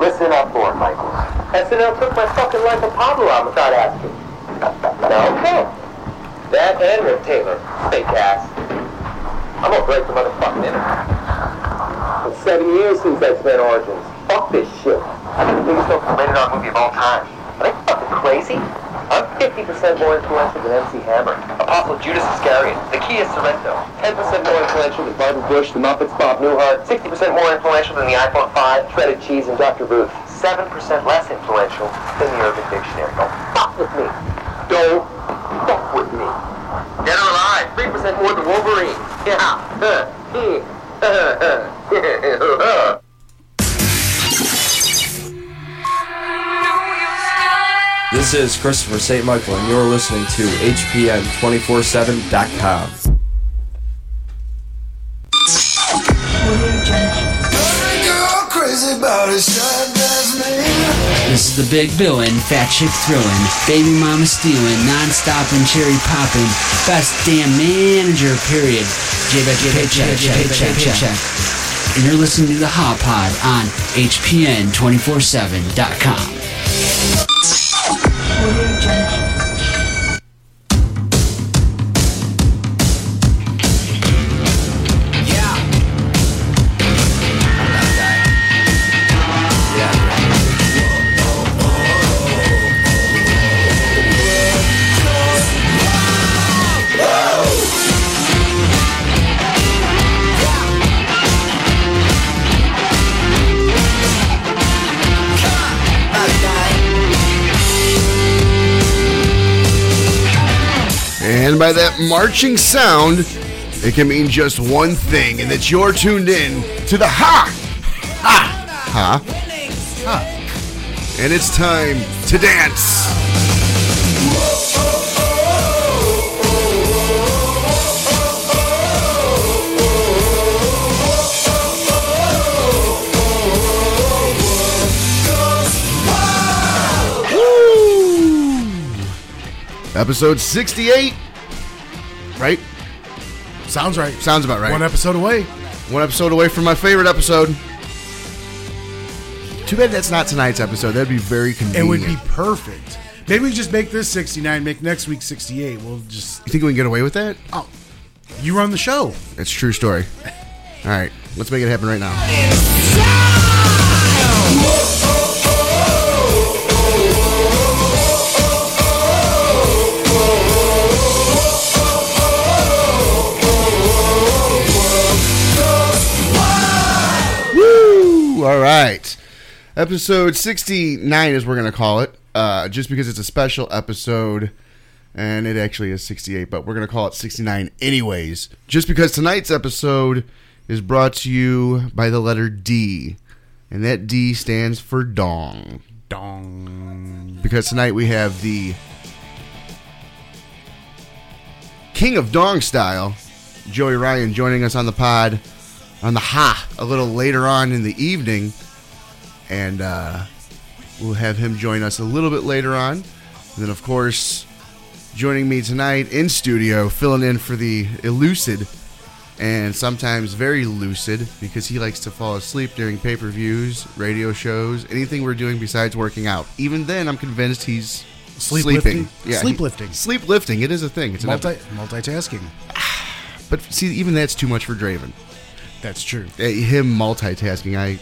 Listen up, Lord Michaels. SNL took my fucking Life of Pablo out without asking. Okay. That and Rick Taylor. Fake ass. I'm gonna break the motherfucking internet. It's 7 years since X-Men Origins. Fuck this shit. I'm the biggest rated R movie of all time. Are they fucking crazy? I'm 50% more influential than MC Hammer, Apostle Judas Iscariot, the Kia Sorrento, 10% more influential than Barbara Bush, the Muppets, Bob Newhart, 60% more influential than the iPhone 5, Shredded Cheese, and Dr. Booth, 7% less influential than the Urban Dictionary. Don't fuck with me. Don't fuck with me. Dead or alive, 3% more than Wolverine. Yeah. This is Christopher St. Michael, and you're listening to HPN247.com. This is the Big Billin', Fat Chick Thrillin', Baby Mama Stealin', Non-Stoppin', Cherry Poppin', Best Damn Manager, period. Paycheck. And you're listening to the Hot Pod on HPN247.com. And by that marching sound, it can mean just one thing, and that you're tuned in to the Ha! And it's time to dance. Episode 68, right? Sounds right. Sounds about right. One episode away. One episode away from my favorite episode. Too bad that's not tonight's episode. That'd be very convenient. It would be perfect. Maybe we just make this 69, make next week 68. We'll just... You think we can get away with that? Oh, you run the show. It's a true story. All right, let's make it happen right now. All right. Episode 69 is we're going to call it, just because it's a special episode, and it actually is 68, but we're going to call it 69 anyways, just because tonight's episode is brought to you by the letter D, and that D stands for Dong. Dong. Because tonight we have the King of Dong Style, Joey Ryan, joining us on the pod. On the a little later on in the evening, and we'll have him join us a little bit later on. And then, of course, joining me tonight in studio, filling in for the elucid and sometimes very lucid, because he likes to fall asleep during pay-per-views, radio shows, anything we're doing besides working out. Even then, I'm convinced he's sleeping. Yeah, Sleeplifting. Sleeplifting. It is a thing. It's multitasking. But see, even that's too much for Draven. That's true. Him multitasking,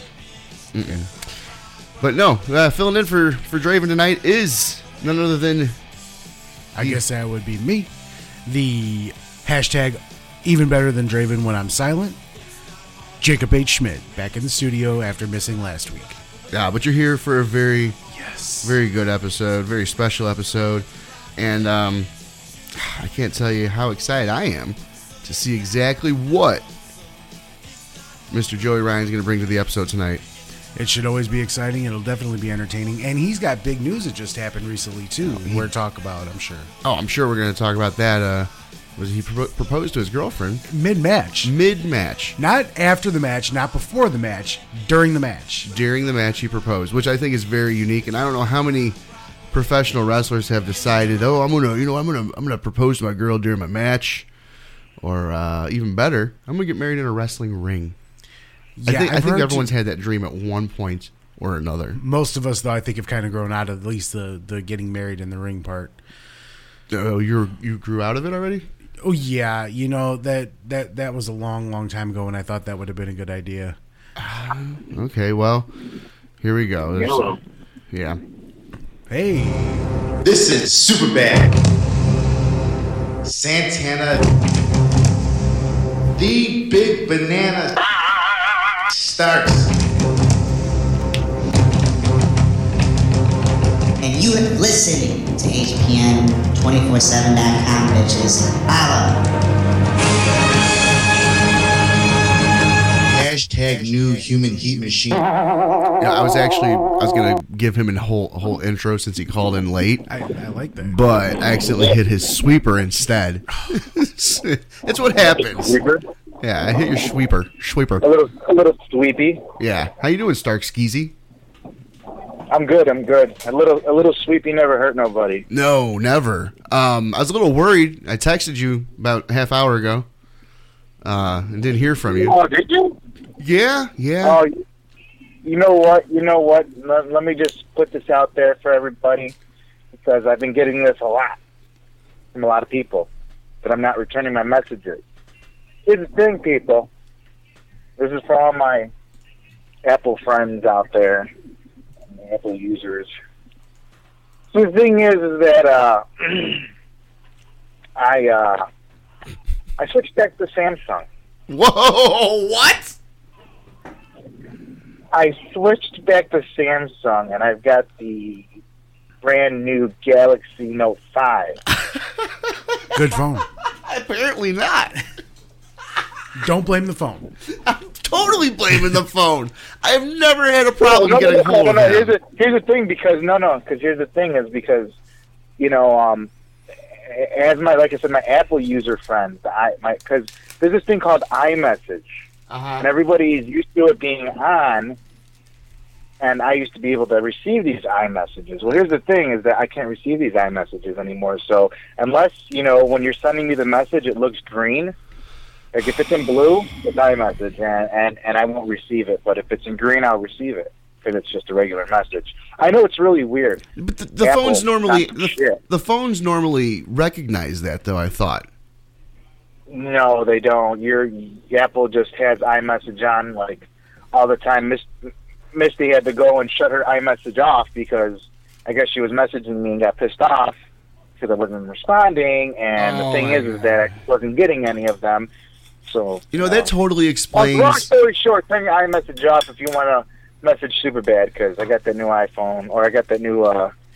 But no, filling in for Draven tonight is none other than... I guess that would be me. The hashtag even better than Draven when I'm silent. Jacob H. Schmidt, back in the studio after missing last week. Yeah, but you're here for a very good episode, very special episode. And I can't tell you how excited I am to see exactly what Mr. Joey Ryan's going to bring to the episode tonight. It should always be exciting. It'll definitely be entertaining. And he's got big news that just happened recently, too. We're talk about, I'm sure. Oh, I'm sure we're going to talk about that. Was he proposed to his girlfriend? Mid-match. Not after the match, not before the match, during the match. During the match, he proposed, which I think is very unique. And I don't know how many professional wrestlers have decided, I'm gonna propose to my girl during my match, or even better, I'm gonna get married in a wrestling ring. Yeah, I think everyone's had that dream at one point or another. Most of us, though, I think have kind of grown out of at least the getting married in the ring part. Oh, you grew out of it already? Oh yeah, that was a long time ago, and I thought that would have been a good idea. Okay, well, here we go. Yeah. Hey, This is Superbad. Santana. The Big Banana starts. And you are listening to HPN247.com, bitches. Follow. Hashtag new human heat machine. Yeah, I was gonna give him a whole intro since he called in late, I like that. but I accidentally hit his sweeper instead. That's what happens. Sweeper? Yeah, I hit your sweeper. A little sweepy. Yeah. How you doing, Stark Skeezy? I'm good. A little sweepy never hurt nobody. No, never. I was a little worried. I texted you about a half hour ago, and didn't hear from you. Oh, did you? Yeah. Oh, you know what? Let me just put this out there for everybody, because I've been getting this a lot from a lot of people, that I'm not returning my messages. Here's the thing, people. This is for all my Apple friends out there, Apple users. So the thing is that I switched back to Samsung. Whoa! What? I switched back to Samsung, and I've got the brand new Galaxy Note 5. Good phone. Apparently not. Don't blame the phone. I'm totally blaming the phone. I have never had a problem getting hold of Here's him. the thing, because here's the thing is because, as like I said, my Apple user friends, because there's this thing called iMessage, and everybody's used to it being on, and I used to be able to receive these iMessages. Well, here's the thing is that I can't receive these iMessages anymore. So unless, when you're sending me the message, it looks green. Like if it's in blue, it's iMessage, and I won't receive it. But if it's in green, I'll receive it because it's just a regular message. I know it's really weird. But the Apple, phones normally shit. the phones normally recognize that, though. I thought. No, they don't. Apple just has iMessage on like all the time. Misty had to go and shut her iMessage off because I guess she was messaging me and got pissed off because I wasn't responding. And the thing is that I wasn't getting any of them. So that totally explains. Long story short, turn your iMessage off if you want to message Superbad, because I got that new iPhone, or I got that new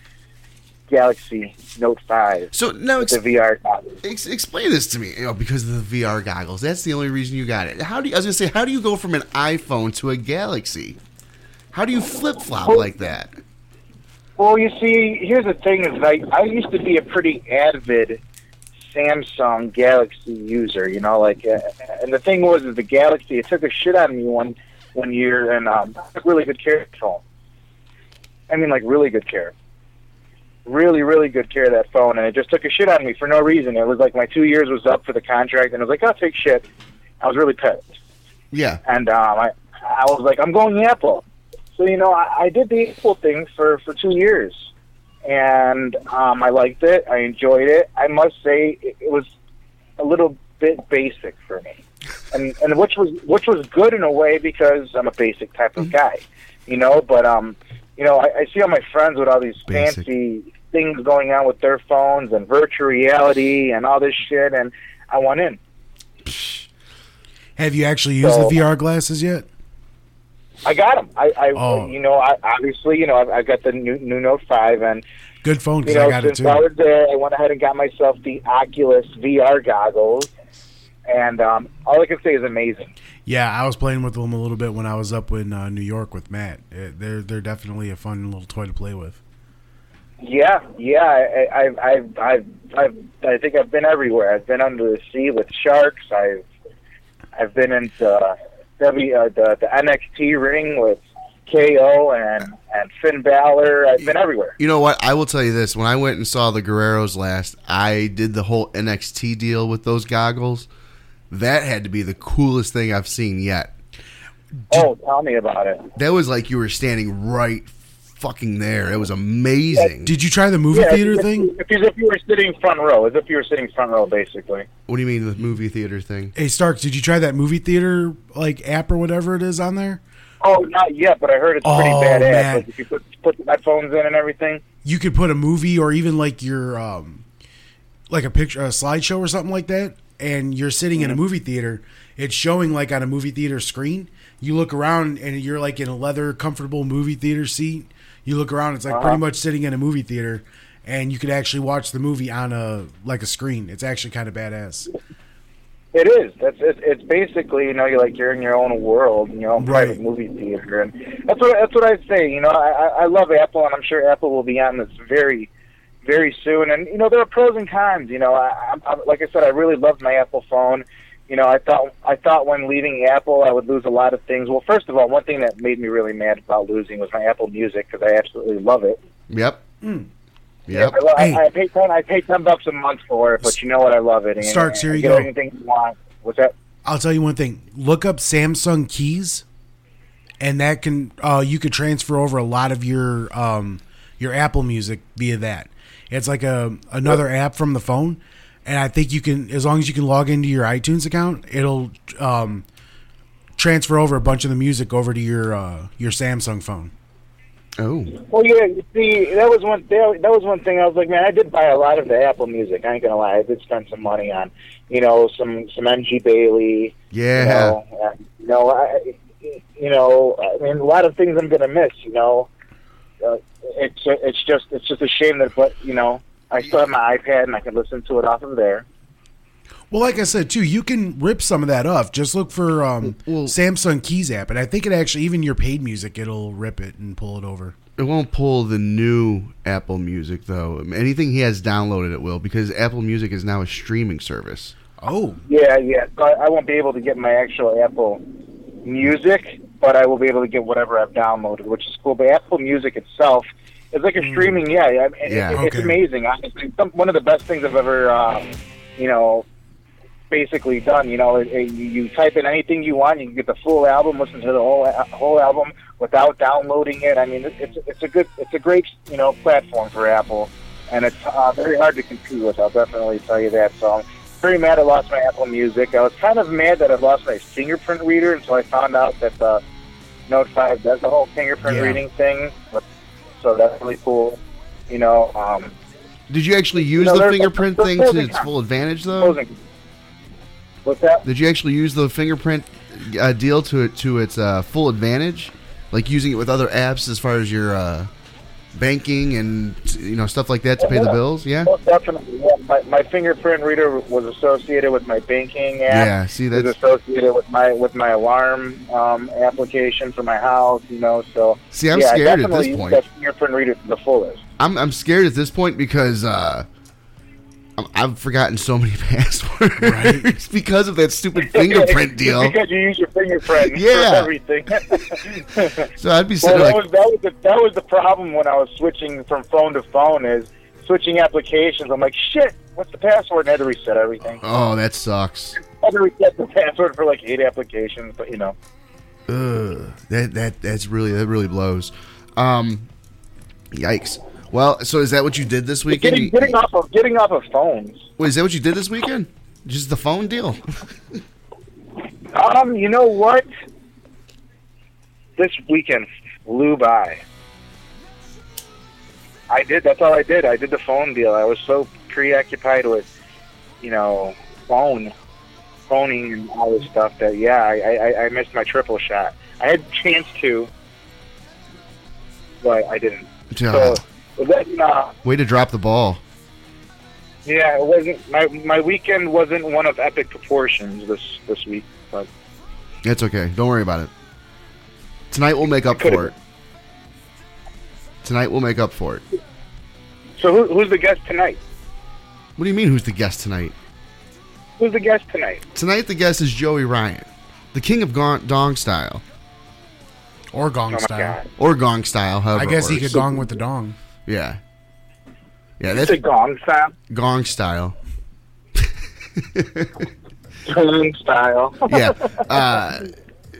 Galaxy Note 5. So now the VR goggles. Explain this to me. Because of the VR goggles. That's the only reason you got it. How do you go from an iPhone to a Galaxy? How do you flip flop like that? Well, you see, here's the thing: is I used to be a pretty avid Samsung Galaxy user, and the thing was that the Galaxy, it took a shit out of me one year, and took really good care of the phone. I mean, like really good care. Really, really good care of that phone, and it just took a shit out of me for no reason. It was like my 2 years was up for the contract, and I was like, I'll take shit. I was really pissed. Yeah. And I was like, I'm going Apple. So, I did the Apple thing for 2 years. And I liked it. I enjoyed it. I must say it was a little bit basic for me. And which was good in a way because I'm a basic type of guy. But I see all my friends with all these fancy things going on with their phones and virtual reality and all this shit, and I want in. Have you actually used the VR glasses yet? I got them. I obviously, I've got the new Note 5, and good phone. Because I got it too. Since I was there, I went ahead and got myself the Oculus VR goggles, and all I can say is amazing. Yeah, I was playing with them a little bit when I was up in New York with Matt. They're definitely a fun little toy to play with. Yeah. I think I've been everywhere. I've been under the sea with sharks. I've been into the NXT ring with KO and Finn Balor. I've been everywhere. You know what? I will tell you this. When I went and saw the Guerreros last, I did the whole NXT deal with those goggles. That had to be the coolest thing I've seen yet. Oh, tell me about it. That was like you were standing right fucking there. It was amazing. Did you try the movie theater thing? As if you were sitting front row. As if you were sitting front row, basically. What do you mean the movie theater thing? Hey, Starks, did you try that movie theater like app or whatever it is on there? Oh, not yet, but I heard it's pretty badass. Man. Like if you put the headphones in and everything. You could put a movie or even like your like a picture, a slideshow or something like that, and you're sitting in a movie theater. It's showing like on a movie theater screen. You look around and you're like in a leather, comfortable movie theater seat. You look around, it's like pretty much sitting in a movie theater, and you could actually watch the movie on a screen. It's actually kind of badass. It is. It's basically, you're in your own world, in your own private movie theater, and that's what I say. I love Apple, and I'm sure Apple will be on this very, very soon. And there are pros and cons. I like I said, I really loved my Apple phone. I thought when leaving Apple I would lose a lot of things. Well, first of all, one thing that made me really mad about losing was my Apple Music, because I absolutely love it. Yep. Yep. I pay $10 a month for it, but you know what? I love it. And, Starks, here you get go. Anything you want. What's that? I'll tell you one thing. Look up Samsung Keys, and that can you could transfer over a lot of your Apple Music via that. It's like another app from the phone, and I think you can, as long as you can log into your iTunes account, it'll transfer over a bunch of the music over to your Samsung phone. Oh. Well, yeah. You see, that was one thing. I was like, man, I did buy a lot of the Apple Music. I ain't gonna lie, I did spend some money on, some MG Bailey. Yeah. I mean, a lot of things I'm gonna miss. It's just a shame that, but I still have my iPad and I can listen to it off of there. Well, like I said, too, you can rip some of that off. Just look for Samsung Keys app, and I think it actually, even your paid music, it'll rip it and pull it over. It won't pull the new Apple Music, though. Anything he has downloaded, it will, because Apple Music is now a streaming service. Oh. Yeah. So I won't be able to get my actual Apple Music, but I will be able to get whatever I've downloaded, which is cool. But Apple Music itself is like a streaming, it's amazing. Honestly, one of the best things I've ever, basically done. You type in anything you want, you can get the full album, listen to the whole album without downloading it. I mean, it's a great platform for Apple, and it's very hard to compete with. I'll definitely tell you that. So I'm very mad I lost my Apple Music. I was kind of mad that I lost my fingerprint reader until I found out that the Note 5 does the whole fingerprint reading thing. So that's really cool. Did you actually use the fingerprint thing to its full advantage, though? What's that? Did you actually use the fingerprint deal to its full advantage, like using it with other apps as far as your banking and stuff like that to pay the bills? Yeah, well, definitely. Yeah. My fingerprint reader was associated with my banking app. Yeah, see, that's was associated with my alarm application for my house. So see, I'm scared at this point. That fingerprint reader to the fullest. I'm scared at this point because I've forgotten so many passwords because of that stupid fingerprint deal. Because you use your fingerprint for everything. So I'd be sitting that was the problem when I was switching from phone to phone, is switching applications. I'm like, shit, what's the password? And I had to reset everything. Oh, that sucks. I had to reset the password for like 8 applications, but that really blows. Yikes. Well, so is that what you did this weekend? Getting off of phones. Wait, is that what you did this weekend? Just the phone deal? You know what? This weekend flew by. I did. That's all I did. I did the phone deal. I was so preoccupied with, phoning and all this stuff that, I missed my triple shot. I had a chance to, but I didn't. Yeah. So, way to drop the ball. Yeah, it wasn't. My weekend wasn't one of epic proportions this week, but it's okay. Don't worry about it. Tonight we'll make up for it. So who's the guest tonight? What do you mean, who's the guest tonight? Who's the guest tonight? Tonight the guest is Joey Ryan, the king of Dong Style. Or Gong Style. God. Or Gong Style, however I guess it he works. could gong with the dong. Yeah. Yeah, that's a Gong Style. Gong Style. Gong Style. Yeah.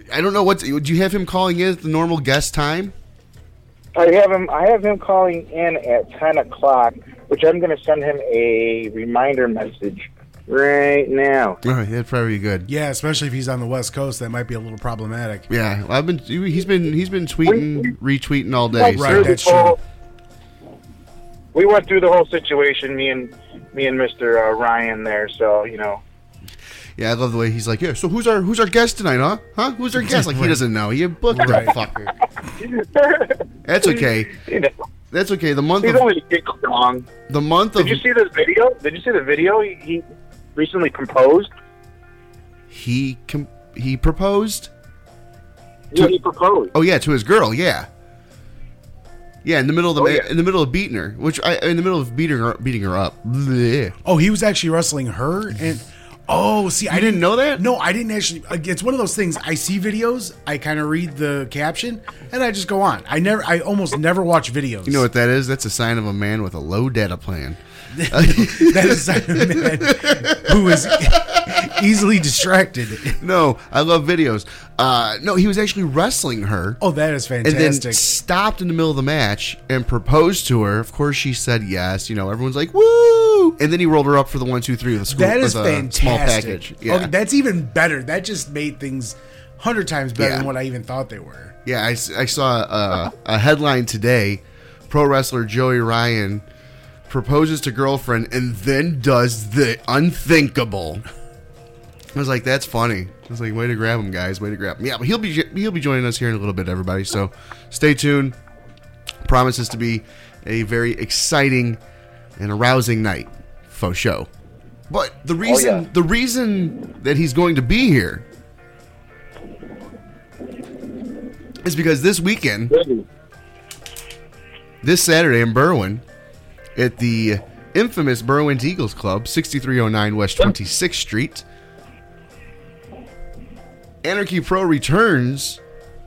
I don't know what. Do you have him calling in at the normal guest time? I have him calling in at 10 o'clock, which I'm going to send him a reminder message right now. All right, that'd probably be good. Yeah, especially if he's on the West Coast, that might be a little problematic. Yeah, well, he's been tweeting, retweeting all day. Right, that's true. We went through the whole situation, me and Mr. Ryan there, so you know. Yeah, I love the way he's like, yeah. So who's our guest tonight, huh? Huh? Who's our guest? Like he doesn't know. He booked the fucker. That's okay. You know, That's okay. The month he's of only wrong. the month of Did you see this video? Did you see the video? He recently proposed. he proposed. Yeah, he proposed. Oh yeah, to his girl. Yeah. Yeah, in the middle of yeah. in the middle of beating her, in the middle of beating her up. Blech. Oh, he was actually wrestling her, and see, I didn't know that? No, I didn't actually. It's one of those things. I see videos, I kind of read the caption, and I just go on. I almost never watch videos. You know what that is? That's a sign of a man with a low data plan. That is a sign of a man who is easily distracted. No, I love videos. No, he was actually wrestling her. Oh, that is fantastic. And then stopped in the middle of the match and proposed to her. Of course, she said yes. You know, everyone's like, woo! And then he rolled her up for the 1, 2, 3 with a that is fantastic. Small package. Yeah. Okay, that's even better. That just made things 100 times better than what I even thought they were. Yeah, I saw a headline today. Pro wrestler Joey Ryan proposes to girlfriend and then does the unthinkable. I was like, that's funny. I was like, way to grab him, guys. Way to grab him. Yeah, but he'll be joining us here in a little bit, everybody. So stay tuned. Promises to be a very exciting and arousing night. Faux show. But the reason that he's going to be here is because this weekend, this Saturday in Berwyn, at the infamous Berwyn Eagles Club, 6309 West 26th Street, Anarchy Pro returns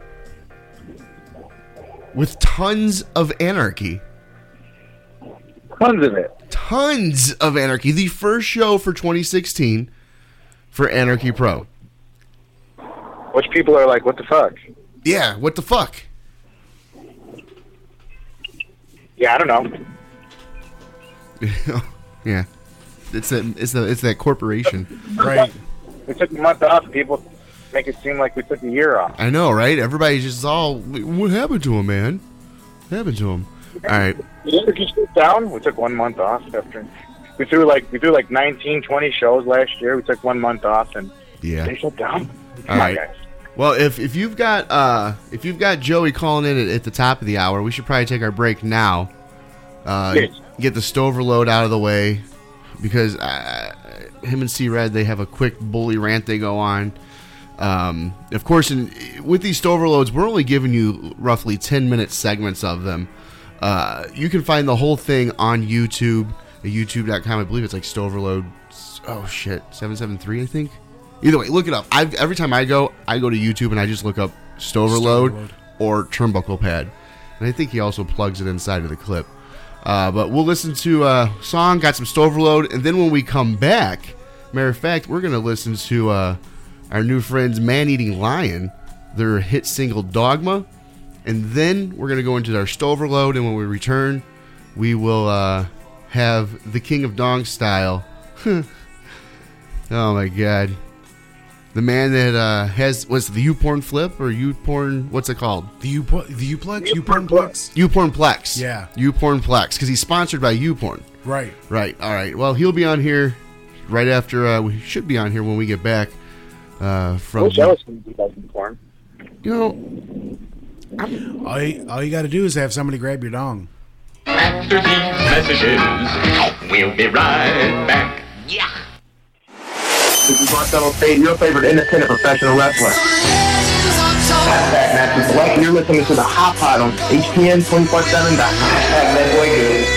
with tons of anarchy. Tons of it. Tons of anarchy. The first show for 2016 for Anarchy Pro. Which people are like, what the fuck? Yeah, what the fuck? Yeah, I don't know. Yeah. It's that corporation. Right. We took a month off. People make it seem like we took a year off. I know, right? Everybody's just all, what happened to him, man? What happened to him? All right. Did you sit down? We took 1 month off after. We threw like 19, 20 shows last year. We took 1 month off and they shut down. All right. Guys. Well, if you've got Joey calling in at the top of the hour, we should probably take our break now. Get the Stoverload out of the way, because him and C-Red, they have a quick bully rant they go on. Of course, with these Stoverloads, we're only giving you roughly 10-minute segments of them. You can find the whole thing on YouTube, at youtube.com. I believe it's like Stoverload. Oh shit, 773, I think. Either way, look it up. Every time I go to YouTube and I just look up Stoverload or Turnbuckle Pad, and I think he also plugs it inside of the clip. But we'll listen to a song, got some Stoverload, and then when we come back, matter of fact, we're going to listen to our new friends Man Eating Lion, their hit single Dogma, and then we're going to go into our Stoverload, and when we return, we will have the King of Dong Style. Oh my god. The man that was the YouPorn flip or YouPorn, what's it called? The YouPlex? YouPornplex? YouPornplex. Yeah. YouPornplex, because he's sponsored by YouPorn. Right. Right. All right. Well, he'll be on here right after, we should be on here when we get back from... Wish I was going to do that in porn. You know... All you got to do is have somebody grab your dong. After these messages, we'll be right back. Yeah. This is Marcelo Spade, your favorite independent professional wrestler. Hashtag Matches Select, and you're listening to the Hot Pot on HPN247.com. Hashtag that boy good.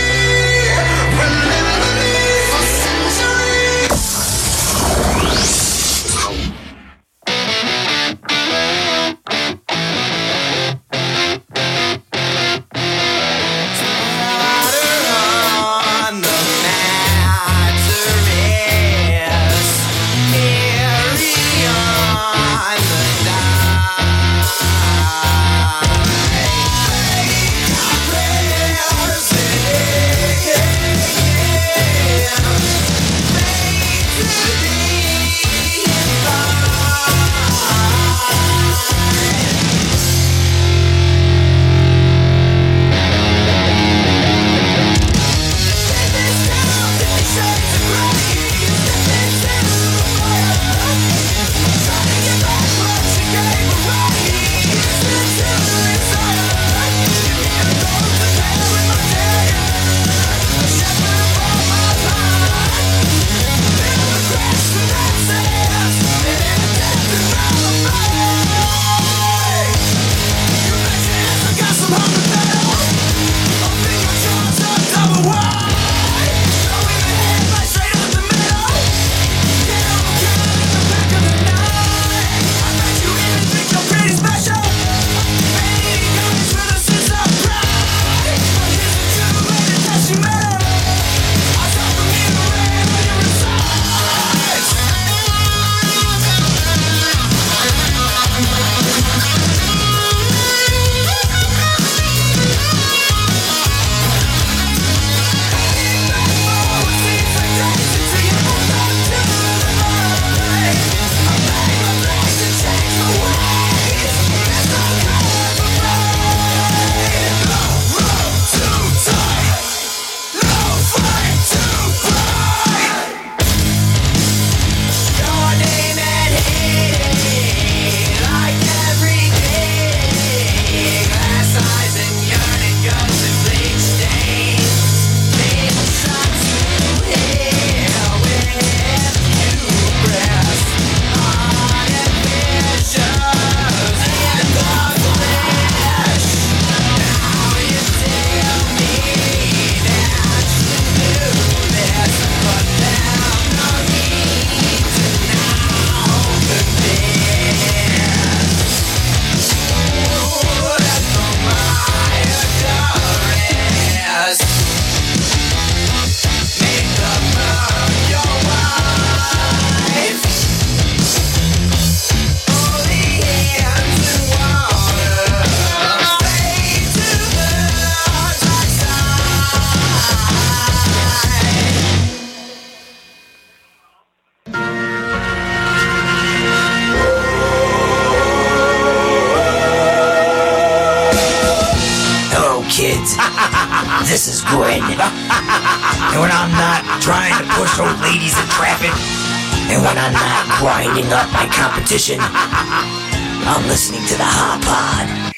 kids. This is Gwen. And when I'm not trying to push old ladies in traffic, and when I'm not grinding up my competition, I'm listening to the Hot Pod.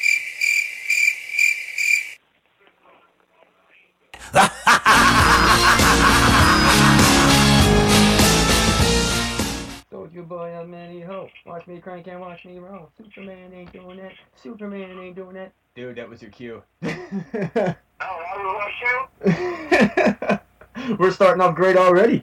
Told you boy how many hope. Watch me crank and watch me roll. Superman ain't doing that. Superman ain't doing that. Dude, that was your cue. We're starting off great already.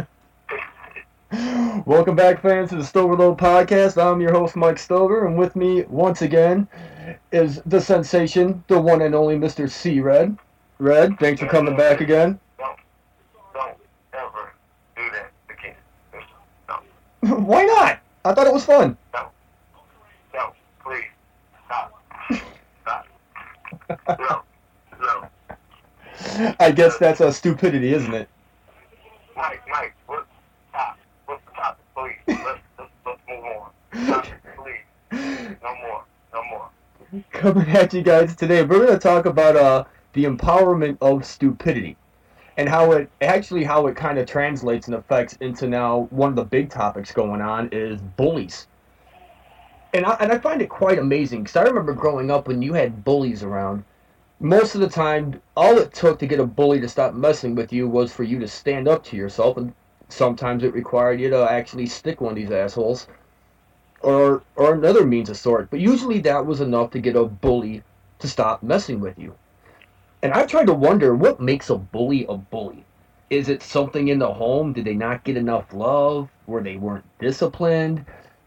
Welcome back, fans, to the Stover Load Podcast. I'm your host, Mike Stover, and with me, once again, is the sensation, the one and only Mr. C. Red. Red, thanks for coming back again. Don't ever do that again. Why not? I thought it was fun. No, please, stop. No. I guess that's a stupidity, isn't it? Mike, what's the topic, please? Let's move on. Topic, please. No more. Coming at you guys today, we're going to talk about the empowerment of stupidity and how it kind of translates and affects into now one of the big topics going on is bullies. And I find it quite amazing because I remember growing up when you had bullies around. Most of the time, all it took to get a bully to stop messing with you was for you to stand up to yourself, and sometimes it required you to actually stick one of these assholes, or another means of sort. But usually that was enough to get a bully to stop messing with you. And I've tried to wonder, what makes a bully a bully? Is it something in the home? Did they not get enough love? Were they weren't disciplined?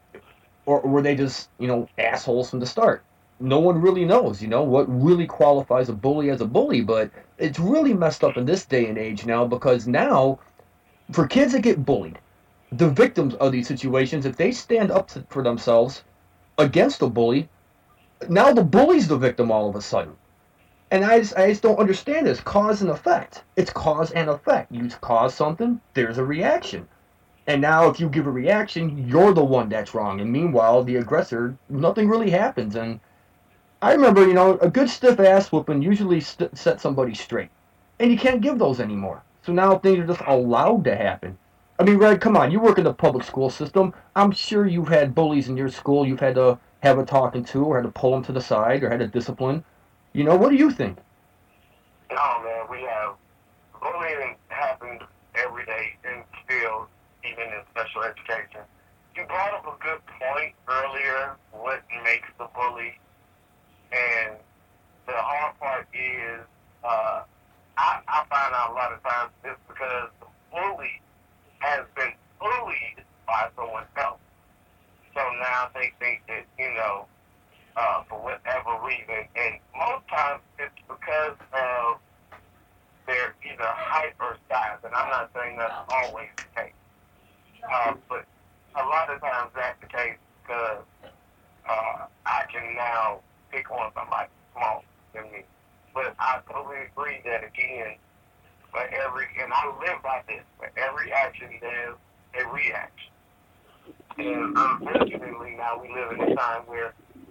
Or were they just, assholes from the start? No one really knows, what really qualifies a bully as a bully, but it's really messed up in this day and age now, because now, for kids that get bullied, the victims of these situations, if they stand up for themselves against a bully, now the bully's the victim all of a sudden. And I just don't understand this. Cause and effect. It's cause and effect. You cause something, there's a reaction. And now if you give a reaction, you're the one that's wrong. And meanwhile, the aggressor, nothing really happens. And I remember, a good stiff ass whooping usually set somebody straight. And you can't give those anymore. So now things are just allowed to happen. I mean, Red, come on, you work in the public school system. I'm sure you've had bullies in your school you've had to have a talking to, or had to pull them to the side, or had to discipline. What do you think? No, man, we have bullying happens every day and still, even in special education. You brought up a good point earlier, what makes the bully, and the hard part is, I find out a lot of times it's because the bully has been bullied by someone else. So now they think that, for whatever reason, and most times it's because of their either height or size, and I'm not saying that's always the case, but a lot of times that's the case because I can now pick on somebody smaller than me. But I totally agree that, again, and I live by this, for every action there's a reaction. And unfortunately now we live in a time where,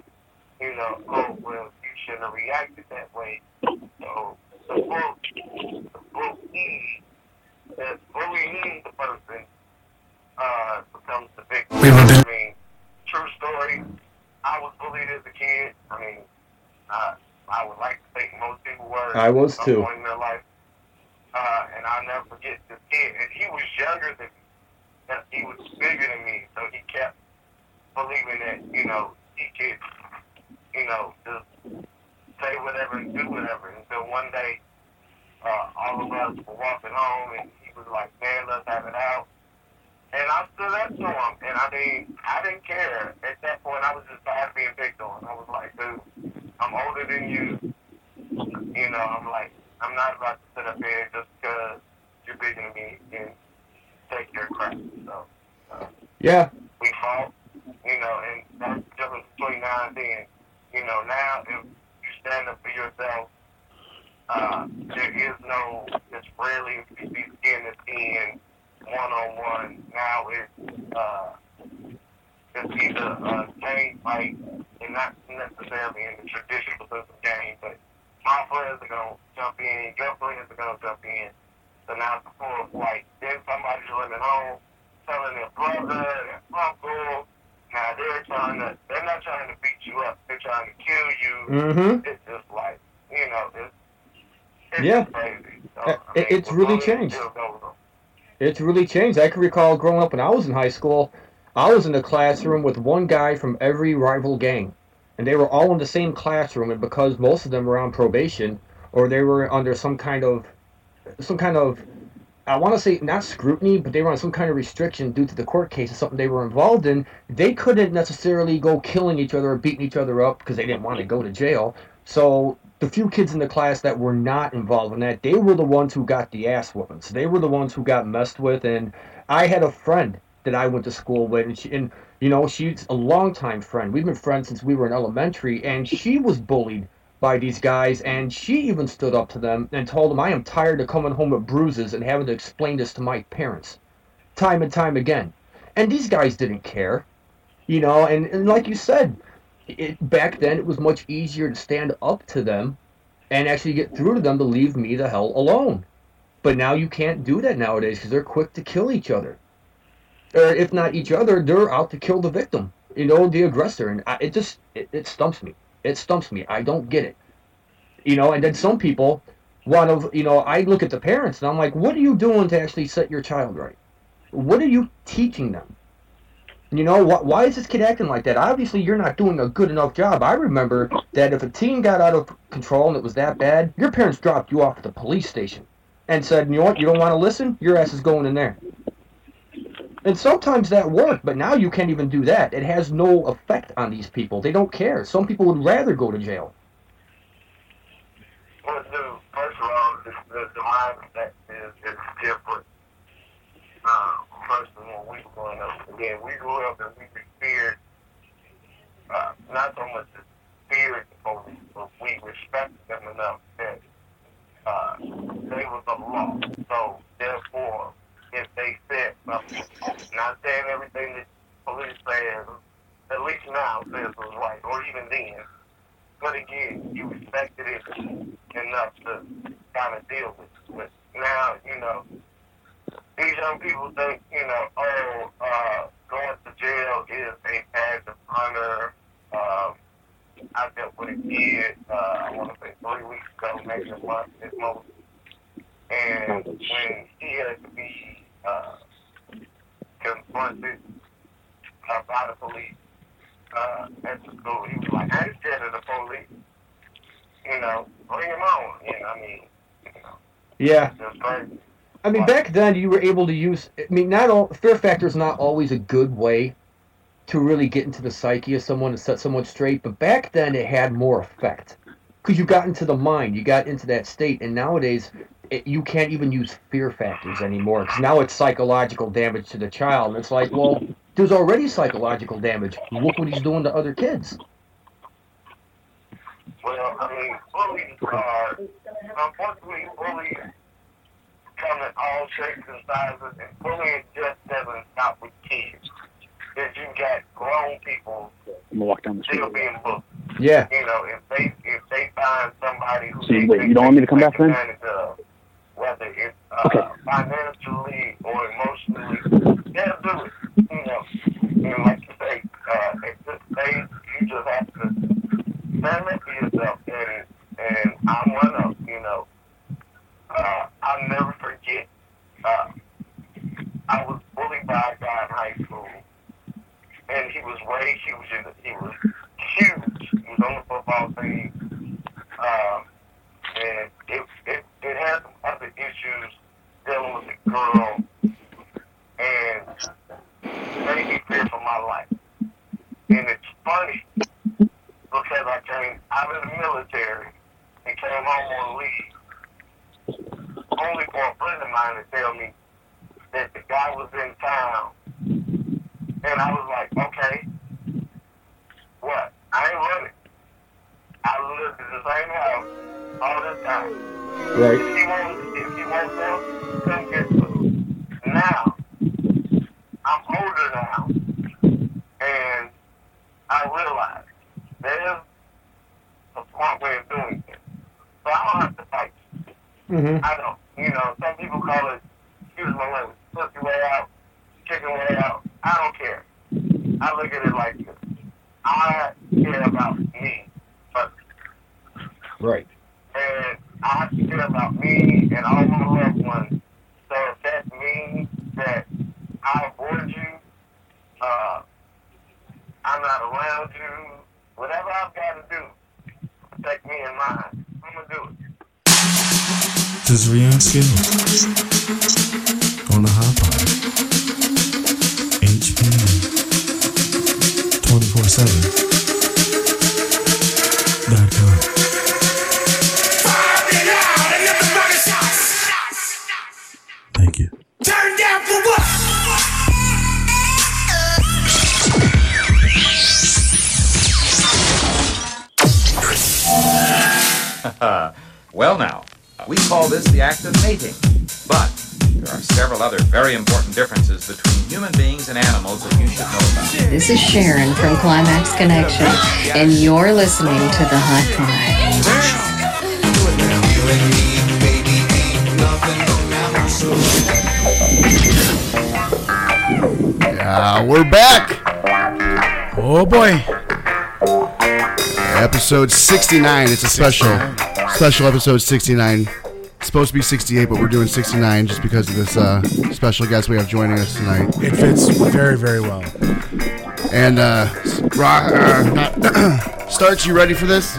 you shouldn't have reacted that way. So the bullying the person becomes the victim. I mean, true story, I was bullied as a kid. I mean, I would like to think most people were. I was too. At some point in their life. And I'll never forget this kid. And he was younger than me. He was bigger than me. So he kept believing that, he could, just say whatever and do whatever. Until one day, all of us were walking home and he was like, man, let's have it out. And I stood up to him. And I didn't care. At that point, I was just tired of being picked on. I was like, dude, I'm older than you. I'm like, I'm not about to sit up here just because you're bigger than me and take your crap. So, yeah. We fought, and that's the difference between now and then. Now if you stand up for yourself, there is no, it's rarely you see skin to skin, one-on-one. Now it's either a gang fight, and not necessarily in the traditional sense of gang, but my friends are gonna jump in, your friends are gonna jump in. So now it's a full flight. Then somebody's living home, telling their brother, their uncle. Now they're not trying to beat you up. They're trying to kill you. Mm-hmm. It's just like, it's Yeah. just crazy. So, It's really changed. It's really changed. I can recall growing up when I was in high school, I was in the classroom with one guy from every rival gang. And they were all in the same classroom, and because most of them were on probation, or they were under some kind of, I want to say not scrutiny, but they were on some kind of restriction due to the court case or something they were involved in, they couldn't necessarily go killing each other or beating each other up because they didn't want to go to jail. So the few kids in the class that were not involved in that, they were the ones who got the ass whoopings. They were the ones who got messed with. And I had a friend that I went to school with, and she's a longtime friend. We've been friends since we were in elementary, and she was bullied by these guys, and she even stood up to them and told them, I am tired of coming home with bruises and having to explain this to my parents time and time again. And these guys didn't care, and like you said, back then it was much easier to stand up to them and actually get through to them to leave me the hell alone. But now you can't do that nowadays because they're quick to kill each other. Or if not each other, they're out to kill the victim, the aggressor. And it stumps me. It stumps me. I don't get it. And then some people I look at the parents and I'm like, what are you doing to actually set your child right? What are you teaching them? Why is this kid acting like that? Obviously, you're not doing a good enough job. I remember that if a teen got out of control and it was that bad, your parents dropped you off at the police station and said, you know what, you don't want to listen? Your ass is going in there. And sometimes that worked, but now you can't even do that. It has no effect on these people. They don't care. Some people would rather go to jail. Well, dude, first of all, the mindset is different. First of all, when we were growing up, again, we grew up and we feared, not so much the feared the police, but we respected them enough that they was the law. So, therefore, if they said something, not saying everything that police says, at least now says was right, or even then, but again, you respected it enough to kind of deal with. Now, these young people think, going to jail is a badge of honor. I dealt with a kid, I want to say 3 weeks ago, maybe a month at most. And when he had to be confronted by the police at the school, he was like, I ain't scared of the police. Bring him on. Yeah. It's crazy. I mean, back then you were able to use. Fear factor is not always a good way to really get into the psyche of someone and set someone straight. But back then it had more effect because you got into the mind, you got into that state. And nowadays you can't even use fear factors anymore because now it's psychological damage to the child. And it's like, well, there's already psychological damage. Look what he's doing to other kids. Well, bullies are, unfortunately, bullies come in all shapes and sizes, and bullying just doesn't stop with kids. If you got grown people still being bullied. Yeah. If they find somebody who Wait, you don't want me to come back then? Whether it's financially or emotionally, they'll do it. And like you say, at this stage, you just have to stand up for yourself, and I'm one of them. I'll never forget. I was bullied by a guy in high school, and he was huge. He was on the football team, and it had some other issues dealing with a girl, and made me fear for my life. And it's funny because I came out of the military and came home on leave, only for a friend of mine to tell me that the guy was in town. And I was like, okay, what? I ain't running. I lived in the same house all the time. Right. If he wants them, come get them. Now, I'm older now, and I realize there's a smart way of doing it. don't have to fight. I don't. You know, some people call it, excuse my language, pussy way out, chicken way out. I don't care. I look at it like this. I care about me first. Right. And I have to care about me and all my loved ones. So if that means that I avoid you, I'm not around you, whatever I've got to do to protect me and mine, I'm going to do it. This is Rion Skills on the Hot Pod. HPN 24/7.com. Thank you. Turn down for what? Well now, we call this the act of mating, but there are several other very important differences between human beings and animals that you should know about. This is Sharon from Climax Connection, and you're listening to The Hot Pod. We're back. Oh boy. Episode 69. It's a special episode 69. It's supposed to be 68, but we're doing 69 just because of this special guest we have joining us tonight. It fits very, very well. And Starks, you ready for this?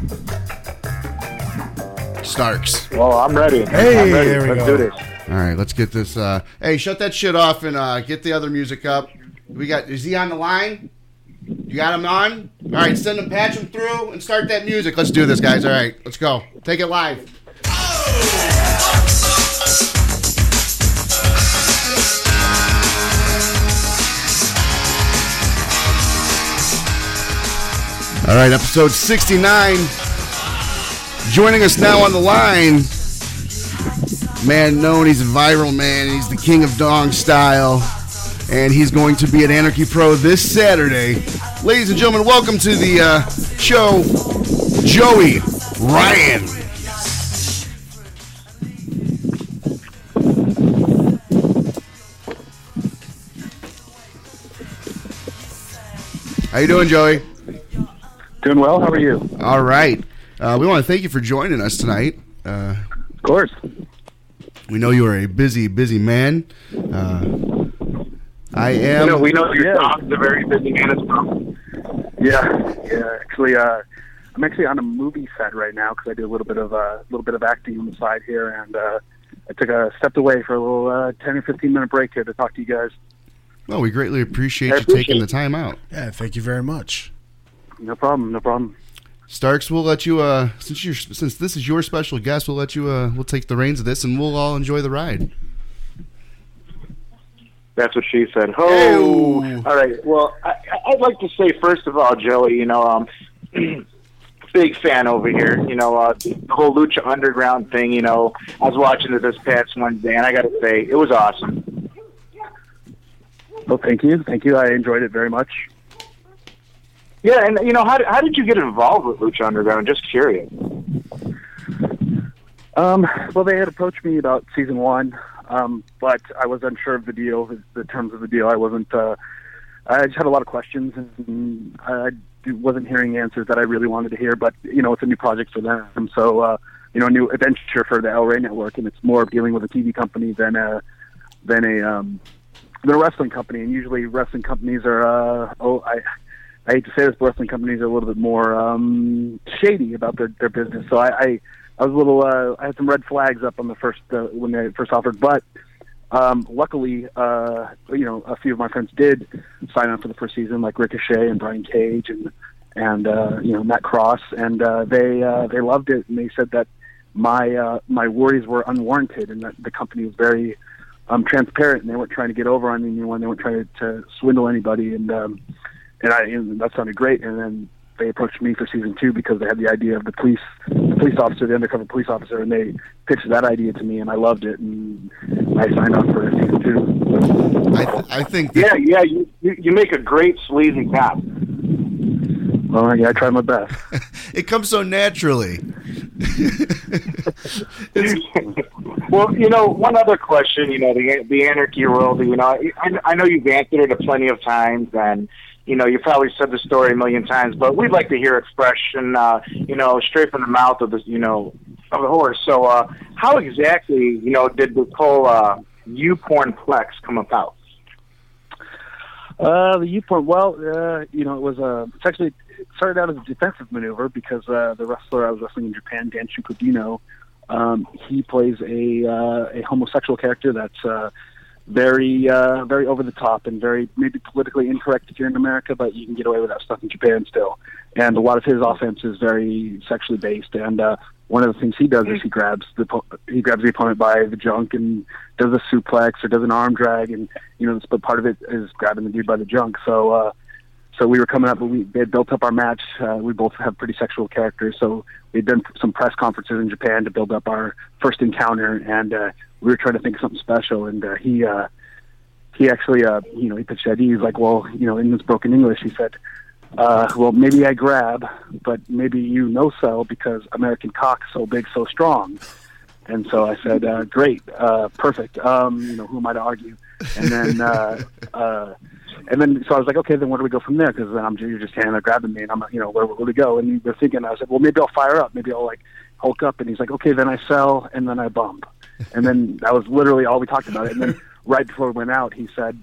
Starks. Well, I'm ready. Hey, I'm ready. there we Let's go. do this. All right, let's get this. Hey, shut that shit off and get the other music up. Is he on the line? You got him on? All right, send him, patch him through, and start that music. Let's do this, guys. All right, let's go. Take it live. All right, episode 69. Joining us now on the line, man known, he's a viral man. He's the king of dong style. And he's going to be at Anarchy Pro this Saturday. Ladies and gentlemen, welcome to the show, Joey Ryan. How you doing, Joey? Doing well. How are you? All right. We want to thank you for joining us tonight. Of course. We know you are a busy, busy man. I am. We know your dog's a very busy man as well. Yeah. Actually, I'm actually on a movie set right now because I do a little bit of acting on the side here, and I stepped away for a little 10 or 15 minute break here to talk to you guys. Well, we greatly appreciate you taking the time out. Yeah, thank you very much. No problem. Starks, we'll let you. Since this is your special guest, we'll let you. We'll take the reins of this, and we'll all enjoy the ride. That's what she said. Oh, all right. Well, I'd like to say first of all, Joey, big fan over here. The whole Lucha Underground thing. I was watching it this past Wednesday, and I got to say, it was awesome. Well, thank you. I enjoyed it very much. Yeah, and how did you get involved with Lucha Underground? Just curious. Well, they had approached me about season 1. But I was unsure of the deal, the terms of the deal. I wasn't. I just had a lot of questions, and I wasn't hearing answers that I really wanted to hear. But it's a new project for them, so a new adventure for the El Rey Network, and it's more of dealing with a TV company than a wrestling company. And usually, wrestling companies are. I hate to say this, but wrestling companies are a little bit more shady about their business. So I was a little. I had some red flags up on the first when they first offered, but luckily, a few of my friends did sign up for the first season, like Ricochet and Brian Cage and Matt Cross, and they loved it, and they said that my worries were unwarranted, and that the company was very transparent, and they weren't trying to get over on anyone, they weren't trying to swindle anybody, and that sounded great, and then they approached me for season 2 because they had the idea of the police officer, the undercover police officer, and they pitched that idea to me, and I loved it, and I signed on for season 2. I think. You make a great sleazy cop. Well, yeah, I try my best. It comes so naturally. Well, one other question, the anarchy world, I know you've answered it plenty of times, and, you probably said the story a million times, but we'd like to hear expression, straight from the mouth of the, of the horse. So, how exactly, did this whole YouPornplex come about? The YouPorn, it started out as a defensive maneuver because the wrestler I was wrestling in Japan, Dan Chukodino, he plays a homosexual character that's very over the top and very maybe politically incorrect here in America, but you can get away with that stuff in Japan still. And a lot of his offense is very sexually based. And one of the things he does is he grabs the opponent by the junk and does a suplex or does an arm drag, and but part of it is grabbing the dude by the junk. So we were coming up, they had built up our match. We both have pretty sexual characters, so we'd done some press conferences in Japan to build up our first encounter, and we were trying to think of something special. And he actually, he pitched the idea. He's like, well, in this broken English, he said, well, maybe I grab, but maybe you no sell because American cock so big, so strong. And so I said, great, perfect. Who am I to argue? And then, so I was like, okay, then where do we go from there? Because then you're just standing there grabbing me, and I'm, where do we go? And we were thinking, I said, well, maybe I'll fire up. Maybe I'll hulk up. And he's like, okay, then I sell, and then I bump. And then that was literally all we talked about. And then right before we went out, he said,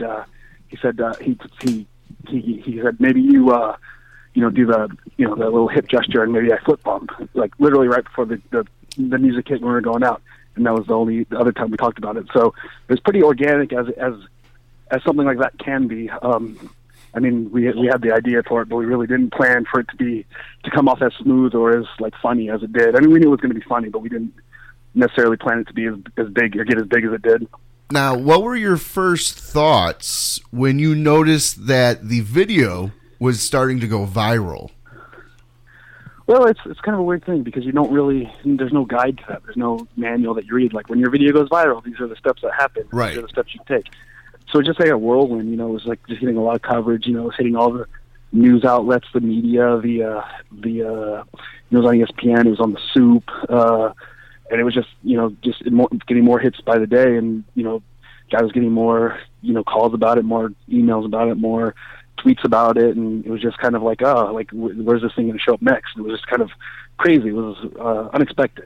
maybe you, do the little hip gesture, and maybe I foot bump. Like literally right before the music hit when we were going out. And that was the other time we talked about it. So it was pretty organic as something like that can be. We had the idea for it, but we really didn't plan for it to come off as smooth or as funny as it did. I mean, we knew it was going to be funny, but we didn't necessarily plan it to be as big or get as big as it did. Now, what were your first thoughts when you noticed that the video was starting to go viral? Well, it's kind of a weird thing because there's no guide to that. There's no manual that you read. Like when your video goes viral, these are the steps that happen. Right. These are the steps you take. So it's just like a whirlwind, it was like just getting a lot of coverage, it was hitting all the news outlets, the media, it was on ESPN, it was on the Soup, and it was just, getting more hits by the day, and, guys was getting more, calls about it, more emails about it, more tweets about it, and it was just kind of like, where's this thing going to show up next? It was just kind of crazy. It was unexpected.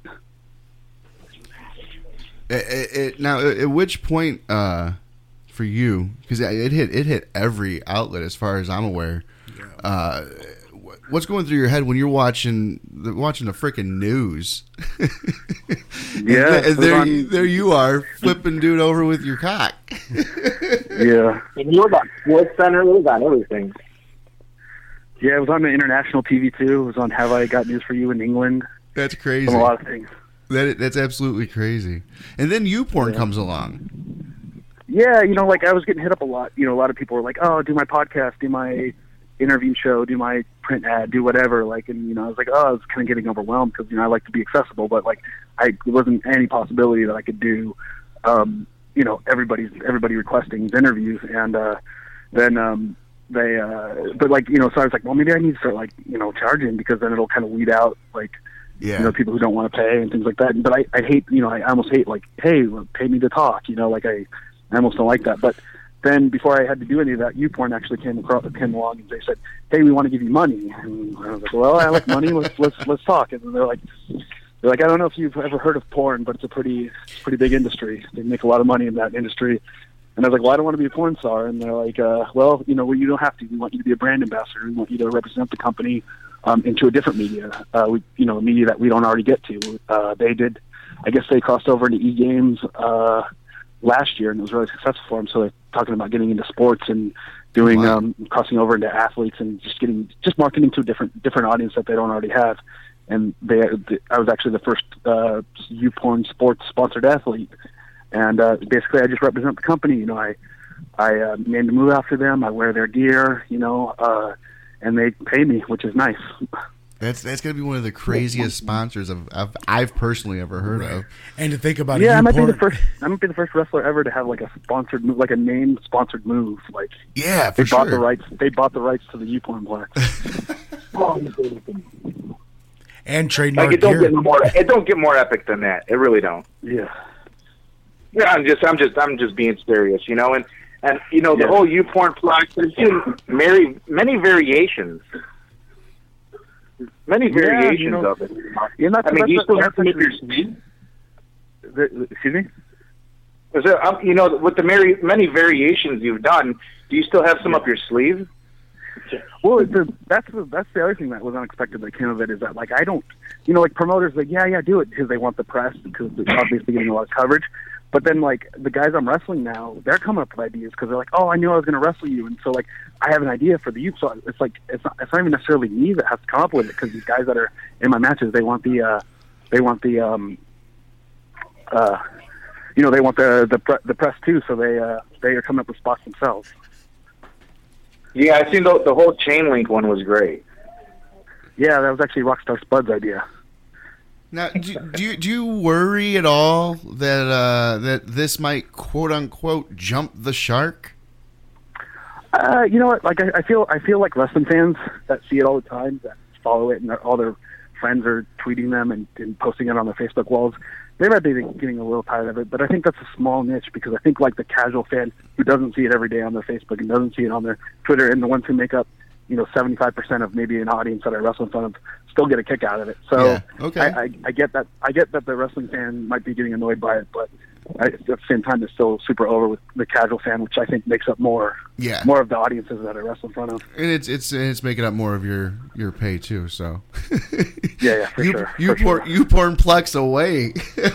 Now, at which point, for you, because it hit every outlet as far as I'm aware. Yeah. What's going through your head when you're watching the freaking news? Yeah, and there you are flipping dude over with your cock. Yeah, and you were on SportsCenter. It was on everything. Yeah, it was on the international TV too. It was on Have I Got News for You in England. That's crazy. A lot of things. That's absolutely crazy. And then YouPorn comes along. Yeah, I was getting hit up a lot. A lot of people were like, "Oh, do my podcast, do my interview show, do my print ad, do whatever." And I was like, "Oh," I was kind of getting overwhelmed because I like to be accessible, but it wasn't any possibility that I could do, everybody requesting these interviews, and then so I was like, well, maybe I need to start charging because then it'll kind of weed out people who don't want to pay and things like that. But I hate, I almost hate hey, pay me to talk, I almost don't like that. But then before I had to do any of that, YouPorn actually came along and they said, "Hey, we want to give you money." And I was like, "Well, I like money. Let's talk." And they're like, "I don't know if you've ever heard of porn, but it's a pretty big industry. They make a lot of money in that industry." And I was like, "Well, I don't want to be a porn star." And they're like, "Well, you don't have to. We want you to be a brand ambassador. We want you to represent the company into a different media, a media that we don't already get to." They did. I guess they crossed over into E-Games last year, and it was really successful for them. So they're talking about getting into sports and doing crossing over into athletes and just marketing to a different audience that they don't already have. And I was actually the first YouPorn sports sponsored athlete, and basically I just represent the company. I named a move after them. I wear their gear, and they pay me, which is nice. That's going to be one of the craziest sponsors I've personally ever heard of. And to think about I might be the first wrestler ever to have a sponsored move, a name sponsored move. Yeah, they bought the rights. They bought the rights to the YouPornplex. And trademark Like it don't gear. get more epic than that. It really don't. Yeah. Yeah, I'm just being serious, you know, and you know the whole YouPorn plug. There's been many variations. Many variations of it. Yeah, I mean, do you still have some of your sleeve? Excuse me? Is there, you know, with the many variations you've done, do you still have some up your sleeve? Well, that's the other thing that was unexpected that came of it is that, like, I don't, you know, like promoters, like, yeah, do it because they want the press because they're obviously getting a lot of coverage. But then, like, the guys I'm wrestling now, they're coming up with ideas because they're like, oh, I knew I was going to wrestle you. And so, like, I have an idea for the youth. So it's like, it's not even necessarily me that has to come up with it because these guys that are in my matches, they want the you know, they want the press too. So they are coming up with spots themselves. Yeah, I seen the whole chain link one was great. Yeah, that was actually Rockstar Spud's idea. Now, do you worry at all that this might quote unquote jump the shark? You know what? Like I feel like wrestling fans that see it all the time, that follow it, and all their friends are tweeting them and posting it on their Facebook walls. They might be getting a little tired of it, but I think that's a small niche because I think like the casual fan who doesn't see it every day on their Facebook and doesn't see it on their Twitter, and the ones who make up 75% of maybe an audience that I wrestle in front of still get a kick out of it. So yeah, okay. I get that. I get that the wrestling fan might be getting annoyed by it, but at the same time, it's still super over with the casual fan, which I think makes up more of the audiences that I wrestle in front of. And it's making up more of your pay too. So yeah, for sure. You porn Plex away.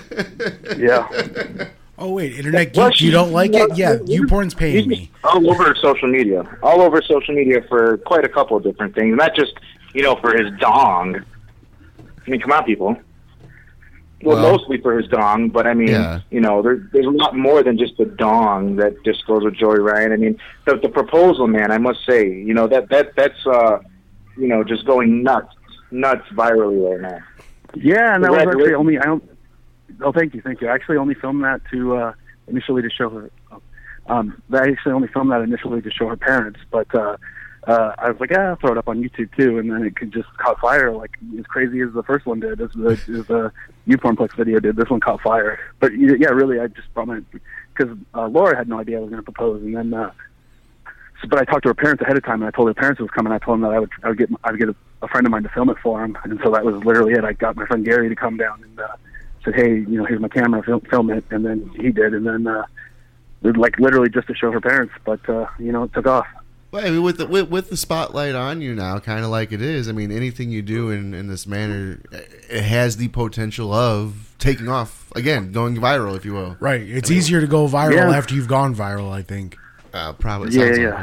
Yeah. Oh wait, Internet Geek, you don't like it? Yeah, YouPorn's paying me. All over social media for quite a couple of different things. Not just for his dong. I mean, come on, people. Well, mostly for his dong, but I mean, there's a lot more than just the dong that just goes with Joey Ryan. I mean, the proposal, man, I must say, that's just going nuts virally right now. Yeah, and that was actually only thank you. I actually only filmed that to initially to show her. I actually only filmed that initially to show her parents, but I was like, I'll throw it up on YouTube too, and then it could just caught fire, like as crazy as the first one did, as the YouPornplex video did. This one caught fire, but yeah, really, I just brought my because Laura had no idea I was going to propose, and then but I talked to her parents ahead of time, and I told her parents it was coming. I told them that I would get a friend of mine to film it for them, and so that was literally it. I got my friend Gary to come down and said, hey, here's my camera, film it, and then he did, and then like literally just to show her parents, but it took off. Well, I mean, with the spotlight on you now, kind of like it is. I mean, anything you do in this manner, it has the potential of taking off again, going viral, if you will. Right. It's easier to go viral after you've gone viral, I think. Probably.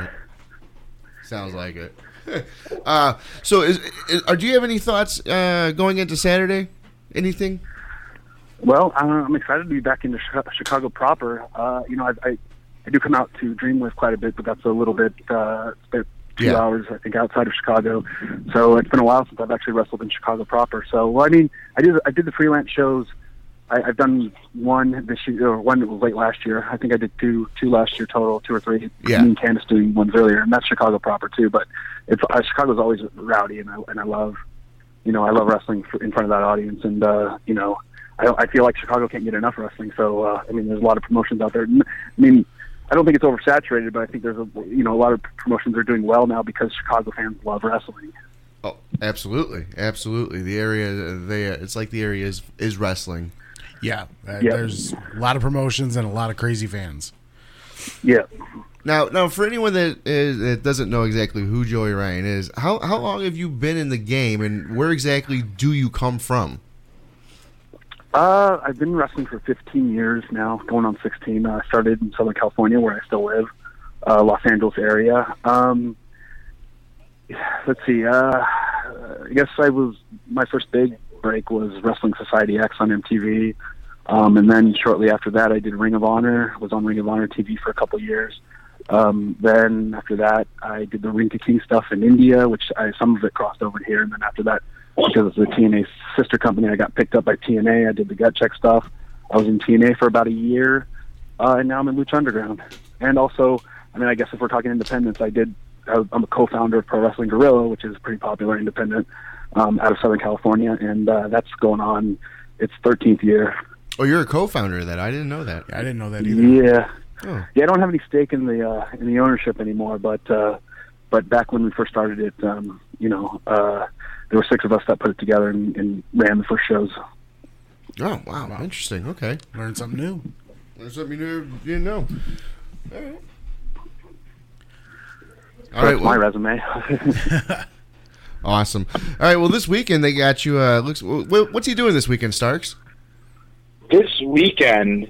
Sounds like it. So, do you have any thoughts going into Saturday? Anything? Well, I'm excited to be back in Chicago proper. I do come out to Dreamlift quite a bit, but that's a little bit, it's about 2 hours, I think, outside of Chicago. So it's been a while since I've actually wrestled in Chicago proper. So, well, I mean, I did the freelance shows. I've done one this year, or one that was late last year. I think I did two last year total, 2 or 3. Yeah. Me and Candace doing ones earlier, and that's Chicago proper too. But it's Chicago's always rowdy, and I love, I love wrestling in front of that audience, and I feel like Chicago can't get enough wrestling. So I mean, there's a lot of promotions out there. I mean, I don't think it's oversaturated, but I think there's a lot of promotions are doing well now because Chicago fans love wrestling. Oh, absolutely. The area, it's like the area is wrestling. Yeah, there's a lot of promotions and a lot of crazy fans. Yeah. Now, for anyone that doesn't know exactly who Joey Ryan is, how long have you been in the game, and where exactly do you come from? I've been wrestling for 15 years now, going on 16. I started in Southern California, where I still live, Los Angeles area. Let's see. I guess my first big break was Wrestling Society X on MTV. And then shortly after that, I did Ring of Honor, was on Ring of Honor TV for a couple years. Then after that, I did the Ring to King stuff in India, which some of it crossed over here. And then after that, because it's the TNA sister company, I got picked up by TNA. I did the Gut Check stuff. I was in TNA for about a year, and now I'm in Lucha Underground. And also, I mean, I guess if we're talking independents, I'm a co-founder of Pro Wrestling Guerrilla, which is a pretty popular independent. out of Southern California, and that's going on its 13th year. Oh, you're a co-founder of that. I didn't know that. I didn't know that either. Yeah. Oh. Yeah, I don't have any stake in the ownership anymore, but back when we first started it, there were 6 of us that put it together and ran the first shows. Oh, wow. Interesting. Okay. Learned something new. Learned something you didn't know. All right. So that's my resume. Awesome. All right. Well, this weekend they got you. What's he doing this weekend, Starks? This weekend,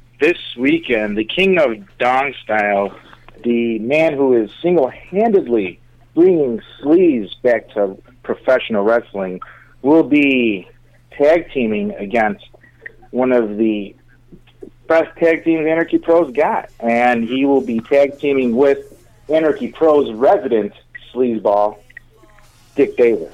the king of Dong Style, the man who is single-handedly bringing sleaze back to professional wrestling, will be tag teaming against one of the best tag teams Anarchy Pros got, and he will be tag teaming with Anarchy Pros resident sleazeball, Dick Davis.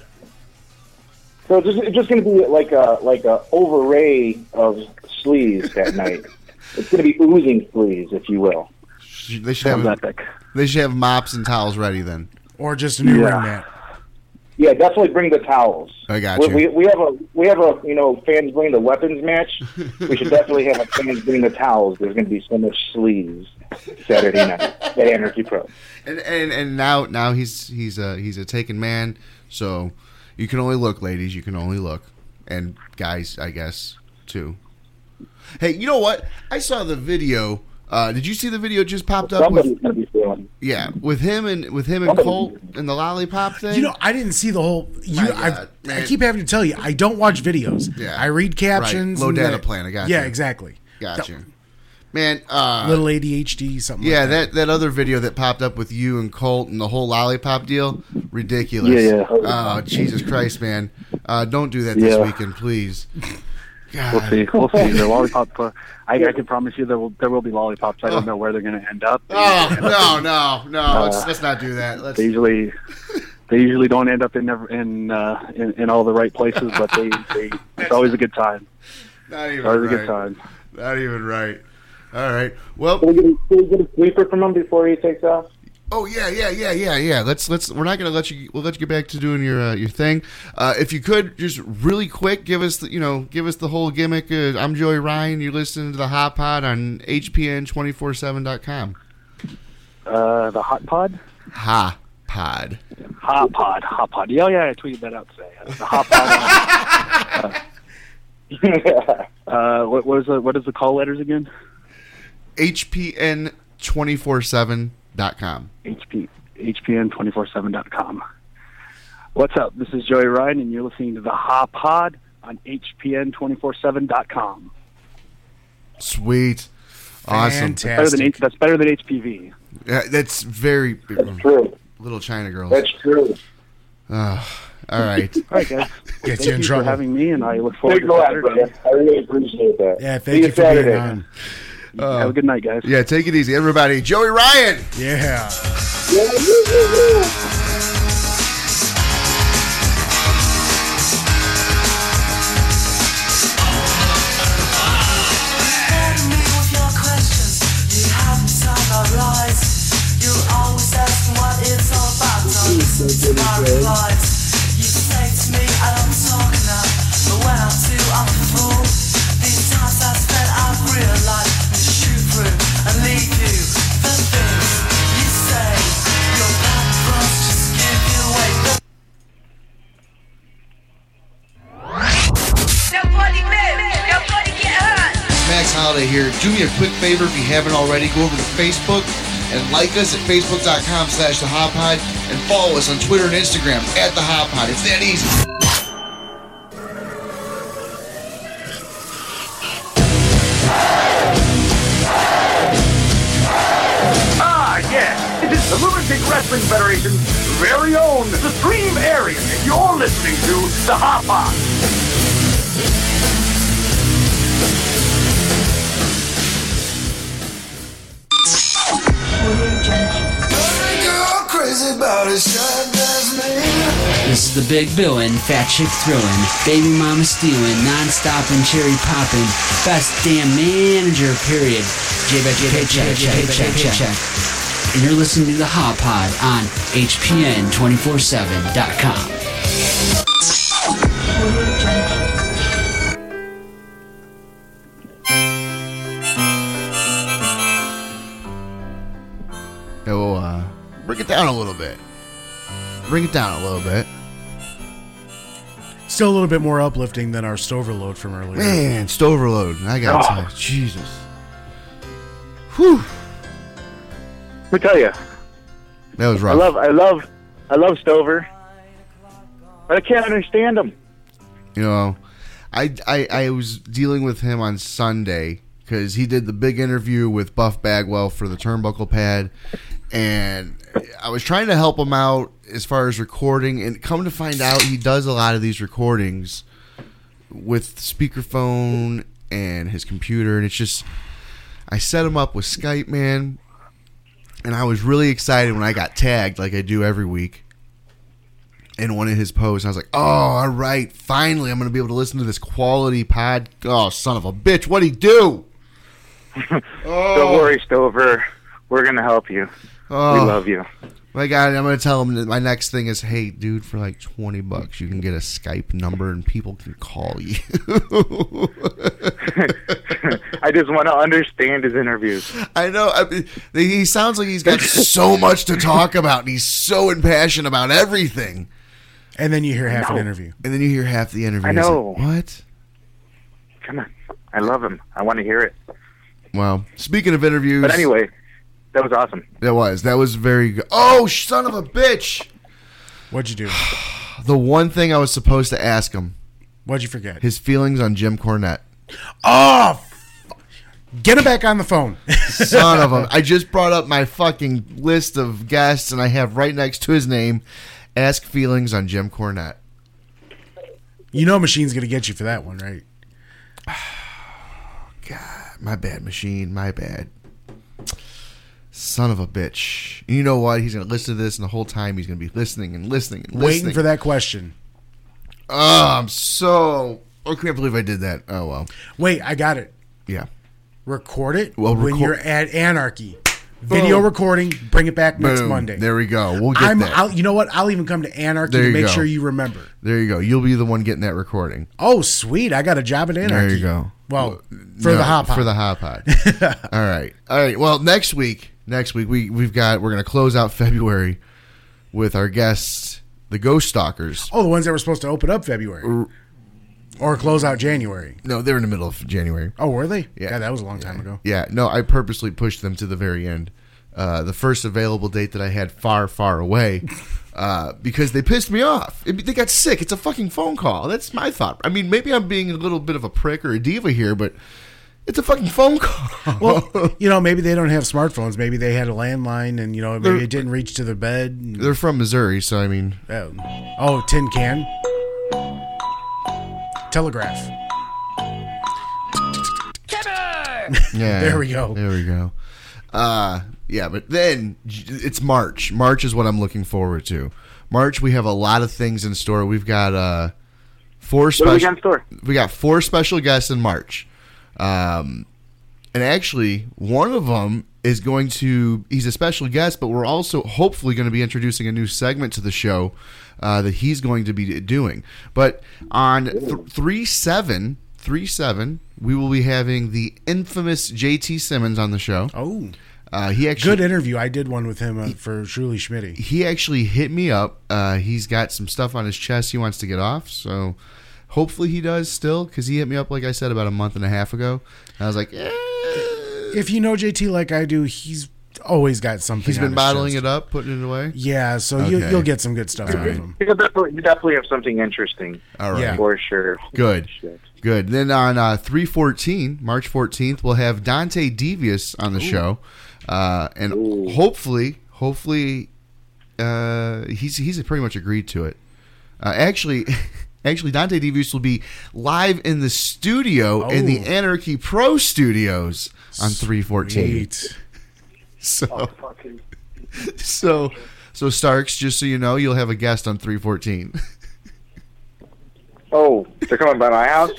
So it's just going to be like a overray of sleaze that night. It's going to be oozing sleaze, if you will. They should have mops and towels ready then, or just a new ring mat. Yeah, definitely bring the towels. I got you. We have a fans bring the weapons match. We should definitely have a fans bring the towels. There's going to be so much sleaze Saturday night at Anarchy Pro. And now he's a taken man, so you can only look, ladies. You can only look, and guys, I guess too. Hey, you know what? I saw the video. Did you see the video just popped up? Somebody's gonna be feeling. Yeah, with him and Colt and the lollipop thing. I didn't see the whole. I keep having to tell you, I don't watch videos. Yeah, I read captions. Right. Low data plan. I got you. Yeah, exactly. Got you. Man, little ADHD, something. Yeah, like that other video that popped up with you and Colt and the whole lollipop deal, ridiculous. Yeah. Oh, Jesus Christ, man! Don't do that this weekend, please. God. We'll see. The lollipop. I can promise you there will be lollipops. I don't know where they're going to end up. Oh no! Let's not do that. They usually don't end up in all the right places, but it's always a good time. Not even always right. a good time. Not even right. All right. Well, can we get a sweeper from him before he takes off? Oh yeah. Let's. We're not gonna let you. We'll let you get back to doing your thing. If you could just really quick give us the whole gimmick. I'm Joey Ryan. You're listening to the Hot Pod on HPN247.com. The Hot Pod. Hot Pod. Hot Pod. Yeah. I tweeted that out today. The Hot Pod. What is the call letters again? HPN247.com. HPN247.com. What's up? This is Joey Ryan, and you're listening to the Hot Pod on HPN247.com. Sweet. Awesome. Fantastic. That's better than HPV. Yeah, that's very true. Little China girls. That's true. All right. All right, guys. Gets Thank you in trouble for having me, and I look forward Big to laugh, Saturday. brother. I really appreciate that. Yeah, thank you for being on. Have a good night, guys. Yeah, take it easy, everybody. Joey Ryan. Yeah. Max Holiday here. Do me a quick favor if you haven't already. Go over to Facebook and like us at facebook.com/thehotpod and follow us on Twitter and Instagram at the Hot Pod. It's that easy. It is the Lunatic Wrestling Federation's very own Supreme Area. You're listening to the Hot Pod. This is the Big Billin', Fat Chick Thrillin', Baby Mama Stealin', Non-Stoppin', Cherry Poppin', Best Damn Manager, period. Check. And you're listening to the Hot Pod on HPN247.com. We'll bring it down a little bit. Bring it down a little bit. Still a little bit more uplifting than our Stoverload from earlier. Man, Stoverload. I gotta tell you, Jesus. Whew. Let me tell you, That was rough. I love Stover, but I can't understand him. You know, I was dealing with him on Sunday because he did the big interview with Buff Bagwell for the Turnbuckle Pad, and I was trying to help him out as far as recording, and come to find out he does a lot of these recordings with speakerphone and his computer, and it's just, I set him up with Skype, man, and I was really excited when I got tagged like I do every week in one of his posts. I was like, oh, all right, finally I'm going to be able to listen to this quality pod. Oh, son of a bitch, what'd he do? Don't worry, Stover. We're going to help you. We love you. My God, I'm going to tell him that my next thing is, hey, dude, for like $20, you can get a Skype number and people can call you. I just want to understand his interviews. I know. He sounds like he's got so much to talk about, and he's so impassioned about everything. And then you hear half an interview. And then you hear half the interview. I know. Like, what? Come on. I love him. I want to hear it. Well, speaking of interviews. But anyway, that was awesome. That was very good. Oh, son of a bitch. What'd you do? The one thing I was supposed to ask him. What'd you forget? His feelings on Jim Cornette. Oh, get him back on the phone. Son of a. I just brought up my fucking list of guests, and I have right next to his name, ask feelings on Jim Cornette. You know Machine's going to get you for that one, right? God, my bad, Machine. My bad. Son of a bitch. You know what? He's going to listen to this, and the whole time he's going to be listening and listening and listening. Waiting for that question. Oh, I can't believe I did that. Oh, well. Wait, I got it. Yeah. Record it when you're at Anarchy. Video recording, bring it back next Monday. There we go. We'll get that. You know what? I'll even come to Anarchy to make sure you remember. There you go. You'll be the one getting that recording. Oh, sweet. I got a job at Anarchy. There you go. Well, the Hop Pod. For the Hop Pod. All right. Well, next week we're going to close out February with our guests, the Ghost Stalkers. Oh, the ones that were supposed to open up February. Or close out January. No, they're in the middle of January. Oh, were they? Yeah. God, that was a long time ago. Yeah. No, I purposely pushed them to the very end. The first available date that I had far, far away because they pissed me off. They got sick. It's a fucking phone call. That's my thought. I mean, maybe I'm being a little bit of a prick or a diva here, but it's a fucking phone call. Well, maybe they don't have smartphones. Maybe they had a landline and, maybe it didn't reach to the bed. They're from Missouri, so I mean. Oh, tin can? Telegraph. Yeah. There we go. There we go. Yeah, but then it's March. March is what I'm looking forward to. March, we have a lot of things in store. We've got four special guests in March. And actually, one of them is he's a special guest, but we're also hopefully going to be introducing a new segment to the show that he's going to be doing. But on 3/7, we will be having the infamous JT Simmons on the show. Oh. He actually good interview. I did one with him for Shuli Schmitty. He actually hit me up. He's got some stuff on his chest he wants to get off, so hopefully he does still, because he hit me up, like I said, about a month and a half ago. And I was like, If you know JT like I do, he's always got something. He's been bottling it up, putting it away? Yeah, so okay. You'll get some good stuff out of him. You definitely have something interesting. All right. Yeah. For sure. Good. Then on 3/14, March 14th, we'll have Dante Devious on the show. And hopefully, he's pretty much agreed to it. Actually, Dante Devious will be live in the studio in the Anarchy Pro Studios on 3/14. So Starks, just so you know, you'll have a guest on 3/14. Oh, they're coming by my house?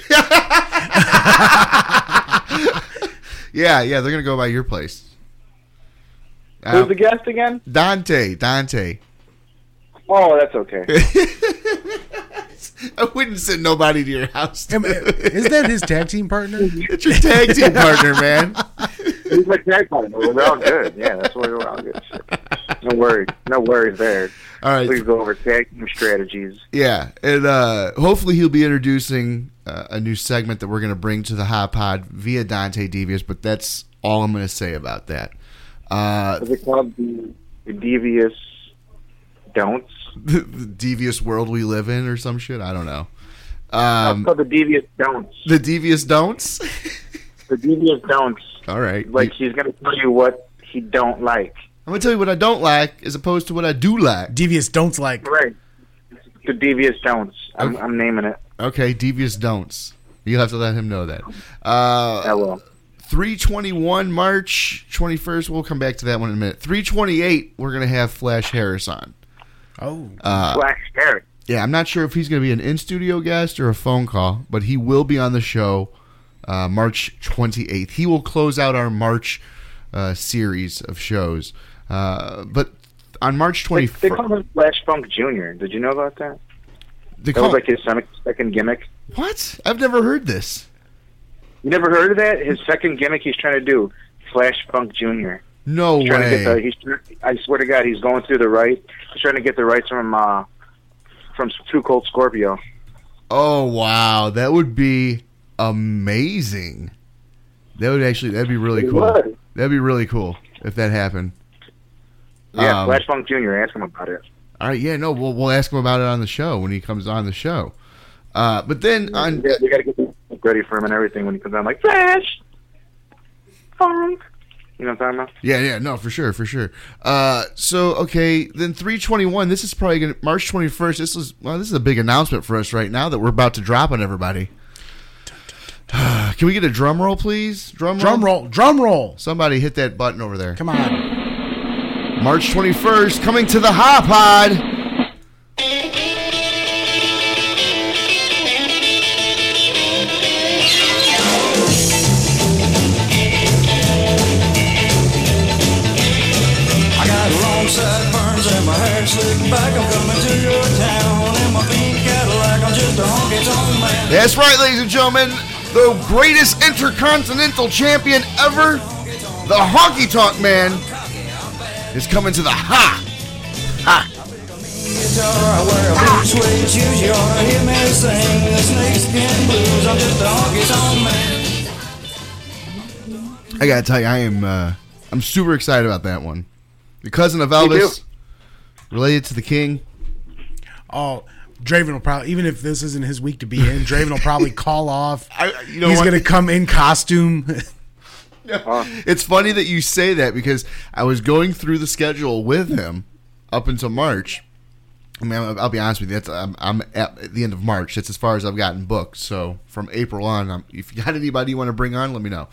Yeah, they're gonna go by your place. Who's the guest again? Dante. Oh, that's okay. I wouldn't send nobody to your house. Is that his tag team partner? It's your tag team partner, man. He's my tag partner. We're all good. Yeah, that's why we're all good. No worries there. All right. Please go over tag team strategies. Yeah, and hopefully he'll be introducing a new segment that we're going to bring to the Hot Pod via Dante Devious, but that's all I'm going to say about that. Is it called the Devious Don'ts? The devious world we live in or some shit? I don't know. It's called the Devious Don'ts. The Devious Don'ts? The Devious Don'ts. All right. Like he's going to tell you what he don't like. I'm going to tell you what I don't like as opposed to what I do like. Devious Don'ts like. Right. The Devious Don'ts. I'm naming it. Okay, Devious Don'ts. You'll have to let him know that. I will. 321 March 21st. We'll come back to that one in a minute. 328, we're going to have Flash Harris on. Oh. Flash Harris. Yeah, I'm not sure if he's going to be an in-studio guest or a phone call, but he will be on the show March 28th. He will close out our March series of shows. But on March 21st... They call him Flash Funk Jr. Did you know about that? That was like his second gimmick. What? I've never heard this. You never heard of that? His second gimmick he's trying to do, Flash Funk Jr. No way. I swear to God, he's going through the right. He's trying to get the rights from Too Cold Scorpio. Oh, wow. That would be amazing. That'd be really cool. That'd be really cool if that happened. Yeah, Flash Funk Jr. Ask him about it. All right, yeah, no, we'll ask him about it on the show when he comes on the show. But then on... Yeah, we got to get ready for him and everything when he comes on, like, Flash Funk. You know what I'm talking about? Yeah, no, for sure. So, okay, then 321, this is probably going to... March 21st, this is a big announcement for us right now that we're about to drop on everybody. Can we get a drum roll, please? Drum roll. Somebody hit that button over there. Come on. March 21st, coming to the Hot Pod. I got long sideburns and my hair slicked back. I'm coming to your town in my pink Cadillac. I'm just a honky-tonk man. That's right, ladies and gentlemen. The greatest intercontinental champion ever, the Honky Tonk Man, is coming to the Ha! I wear a blue suede shoes. You ought to hear me sing the snakeskin blues. I'm just a honky-tonk man. I gotta tell you, I'm super excited about that one. The cousin of Elvis, related to the King. Oh, Draven will probably, even if this isn't his week to be in, Draven will probably call off. You know He's what? going to come in costume. It's funny that you say that because I was going through the schedule with him up until March. I mean, I'll be honest with you. I'm at the end of March. That's as far as I've gotten booked. So from April on, if you got anybody you want to bring on, let me know.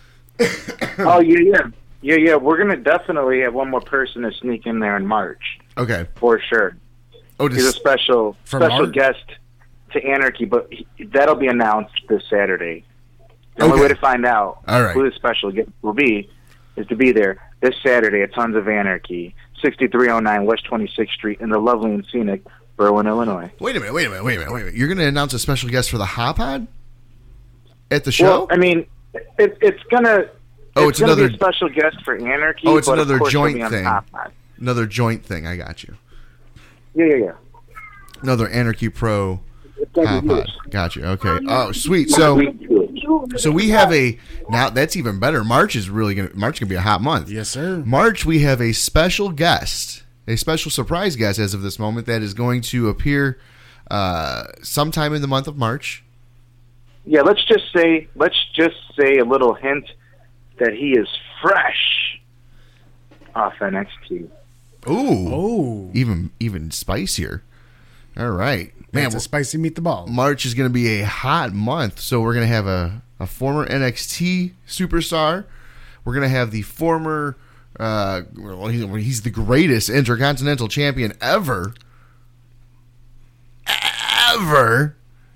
Oh, yeah. We're going to definitely have one more person to sneak in there in March. Okay. For sure. Oh, he's a special guest to Anarchy, but that'll be announced this Saturday. The only way to find out who the special guest will be is to be there this Saturday at Tons of Anarchy, 6309 West 26th Street in the lovely and scenic Berwyn, Illinois. Wait a minute. You're going to announce a special guest for the Hot Pod at the show? Well, I mean, it's going to... it's another be a special guest for Anarchy. Oh, it's but another of course joint it'll be on thing. Hot Pod. Another joint thing. I got you. Yeah. Another Anarchy Pro Hot Pod. Got you. Okay. Oh, sweet. So we have now that's even better. March is gonna be a hot month. Yes, sir. March we have a special guest, a special surprise guest as of this moment that is going to appear sometime in the month of March. Yeah, let's just say a little hint that he is fresh off NXT. Ooh. Even spicier. All right. Man, That's a spicy meatball. March is going to be a hot month. So we're going to have a former NXT superstar. We're going to have the former, he's the greatest intercontinental champion ever. Ever.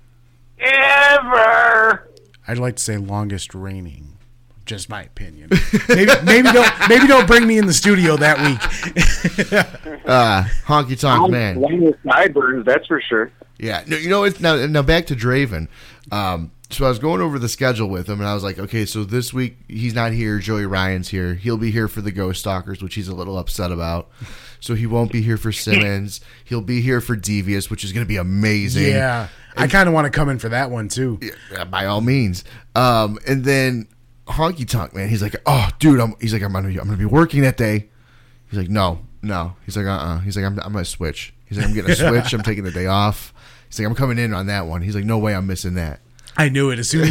I'd like to say longest reigning. Just my opinion. Maybe don't bring me in the studio that week. Honky Tonk Man. Sideburns, that's for sure. Yeah. No, you know, it's now back to Draven. So I was going over the schedule with him, and I was like, okay, so this week he's not here. Joey Ryan's here. He'll be here for the Ghost Stalkers, which he's a little upset about. So he won't be here for Simmons. He'll be here for Devious, which is going to be amazing. Yeah. I kind of want to come in for that one, too. Yeah, by all means. And then Honky Tonk, man, he's like, oh, dude, I'm gonna be working that day. He's like, no. He's like, He's like, I'm gonna switch. He's like, I'm getting a switch. I'm taking the day off. He's like, I'm coming in on that one. He's like, no way, I'm missing that. I knew it as soon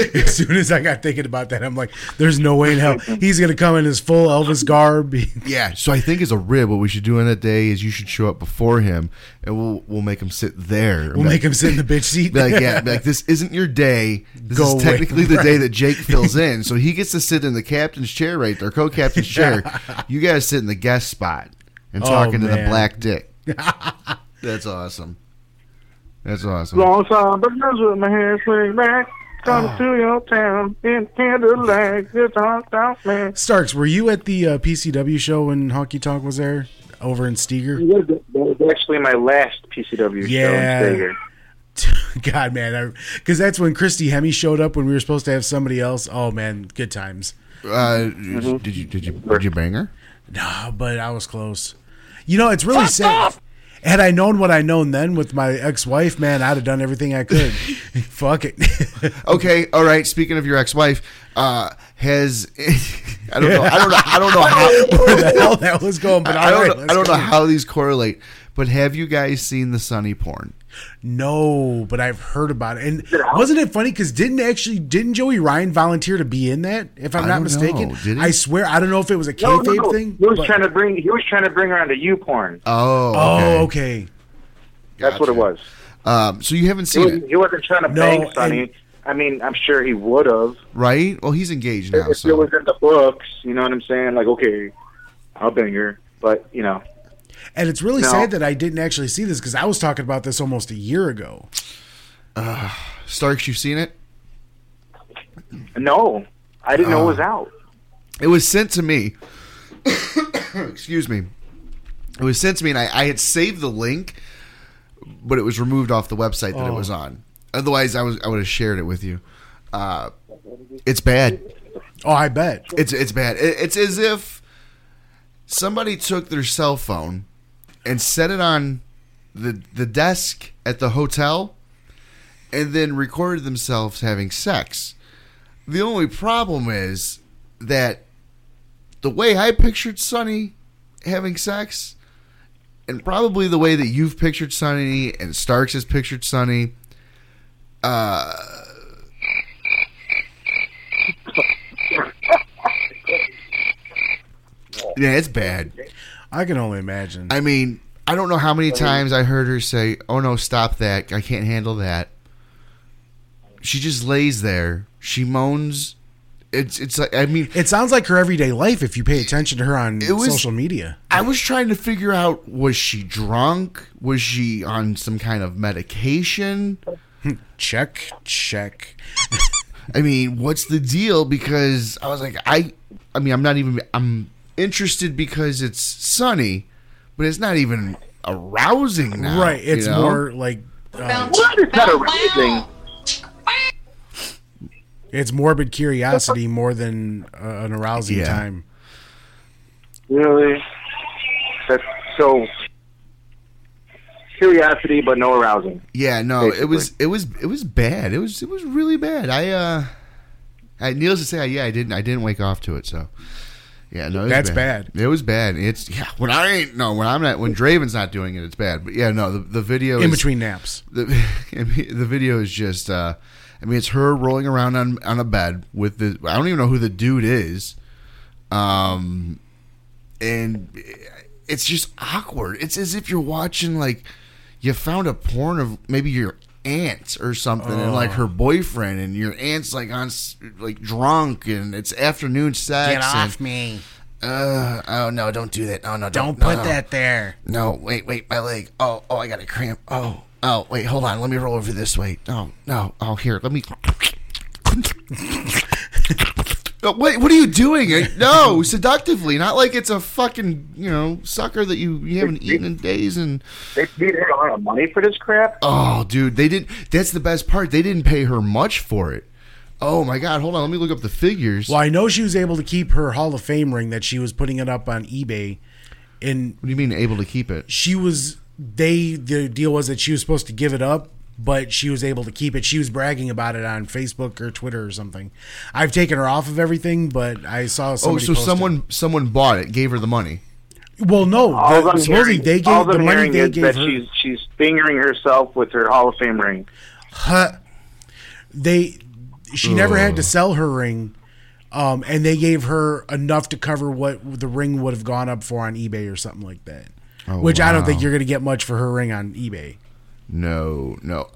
as I got thinking about that. I'm like, there's no way in hell he's gonna come in his full Elvis garb. Yeah, so I think as a rib, what we should do on that day is you should show up before him, and we'll make him sit there. We'll make him sit in the bitch seat. Be like, this isn't your day. This Go is technically away. the day that Jake fills in, so he gets to sit in the captain's chair right there, co-captain's chair. You guys sit in the guest spot and talking to the black dick. That's awesome. That's awesome. Long time, but girls with my hair slicked back. Coming to your town in candlelight. Good talk, man. Starks, were you at the PCW show when Honky Tonk was there over in Steger? That was actually my last PCW show in Steger. God, man, because that's when Christy Hemme showed up when we were supposed to have somebody else. Oh man, good times. Did you bang her? No, but I was close. You know, it's really sad. Had I known what I known then with my ex-wife, man, I'd have done everything I could. Fuck it. Okay, all right. Speaking of your ex-wife, has I don't know how where the hell that was going, but I don't know how these correlate. But have you guys seen the Sunny porn? No, but I've heard about it. And wasn't it funny? Because didn't Joey Ryan volunteer to be in that? If I'm not mistaken, did he? I swear I don't know if it was a kayfabe thing. He was trying to bring her onto YouPorn. Oh, okay. That's what it was. So you haven't seen it? He wasn't trying to bang Sonny. I mean, I'm sure he would have. Right? Well, he's engaged now. If it was in the books, you know what I'm saying? Like, okay, I'll bang her, but you know. And it's really sad that I didn't actually see this because I was talking about this almost a year ago. Starks, you seen it? No, I didn't know it was out. It was sent to me. Excuse me. It was sent to me, and I had saved the link, but it was removed off the website that it was on. Otherwise, I would have shared it with you. It's bad. Oh, I bet. It's bad. It's as if somebody took their cell phone and set it on the desk at the hotel and then recorded themselves having sex. The only problem is that the way I pictured Sonny having sex, and probably the way that you've pictured Sonny and Starks has pictured Sonny, yeah, it's bad. I can only imagine. I mean, I don't know how many times I heard her say, "Oh no, stop that. I can't handle that." She just lays there. She moans. It's like, I mean, it sounds like her everyday life if you pay attention to her on social media. I was trying to figure out, was she drunk? Was she on some kind of medication? Check. I mean, what's the deal? Because I was like, I mean, I'm interested because it's Sonny, but it's not even arousing now. Right. It's more like It's not arousing. It's morbid curiosity more than an arousing time. Really? That's so curiosity, but no arousing. Yeah, no, basically. it was bad. It was really bad. Needless to say, I didn't wake off to it. So, yeah, no, that's bad. It was bad. It's when Draven's not doing it, it's bad. But yeah, no, the video in between naps. The video is just. I mean, it's her rolling around on a bed with the. I don't even know who the dude is, and it's just awkward. It's as if you're watching like you found a porn of maybe your aunt or something, and like her boyfriend, and your aunt's like on like drunk, and it's afternoon sex. Get off me! Oh no! Don't do that! Oh no! Don't put that there. No! Wait! My leg! Oh! I got a cramp! Oh, wait, hold on. Let me roll over this way. Oh, no. Oh, here. Let me. What are you doing? No, seductively, not like it's a fucking sucker that you haven't eaten in days. And they paid her a lot of money for this crap. Oh, dude, they didn't. That's the best part. They didn't pay her much for it. Oh my God, hold on, let me look up the figures. Well, I know she was able to keep her Hall of Fame ring that she was putting it up on eBay. And what do you mean able to keep it? She was. The deal was that she was supposed to give it up, but she was able to keep it. She was bragging about it on Facebook or Twitter or something. I've taken her off of everything, but I saw somebody. Oh, so someone bought it, gave her the money. Well, no. Supposedly they gave the money they gave her. She's fingering herself with her Hall of Fame ring. She never had to sell her ring, and they gave her enough to cover what the ring would have gone up for on eBay or something like that. Oh, which I don't think you're going to get much for her ring on eBay. No.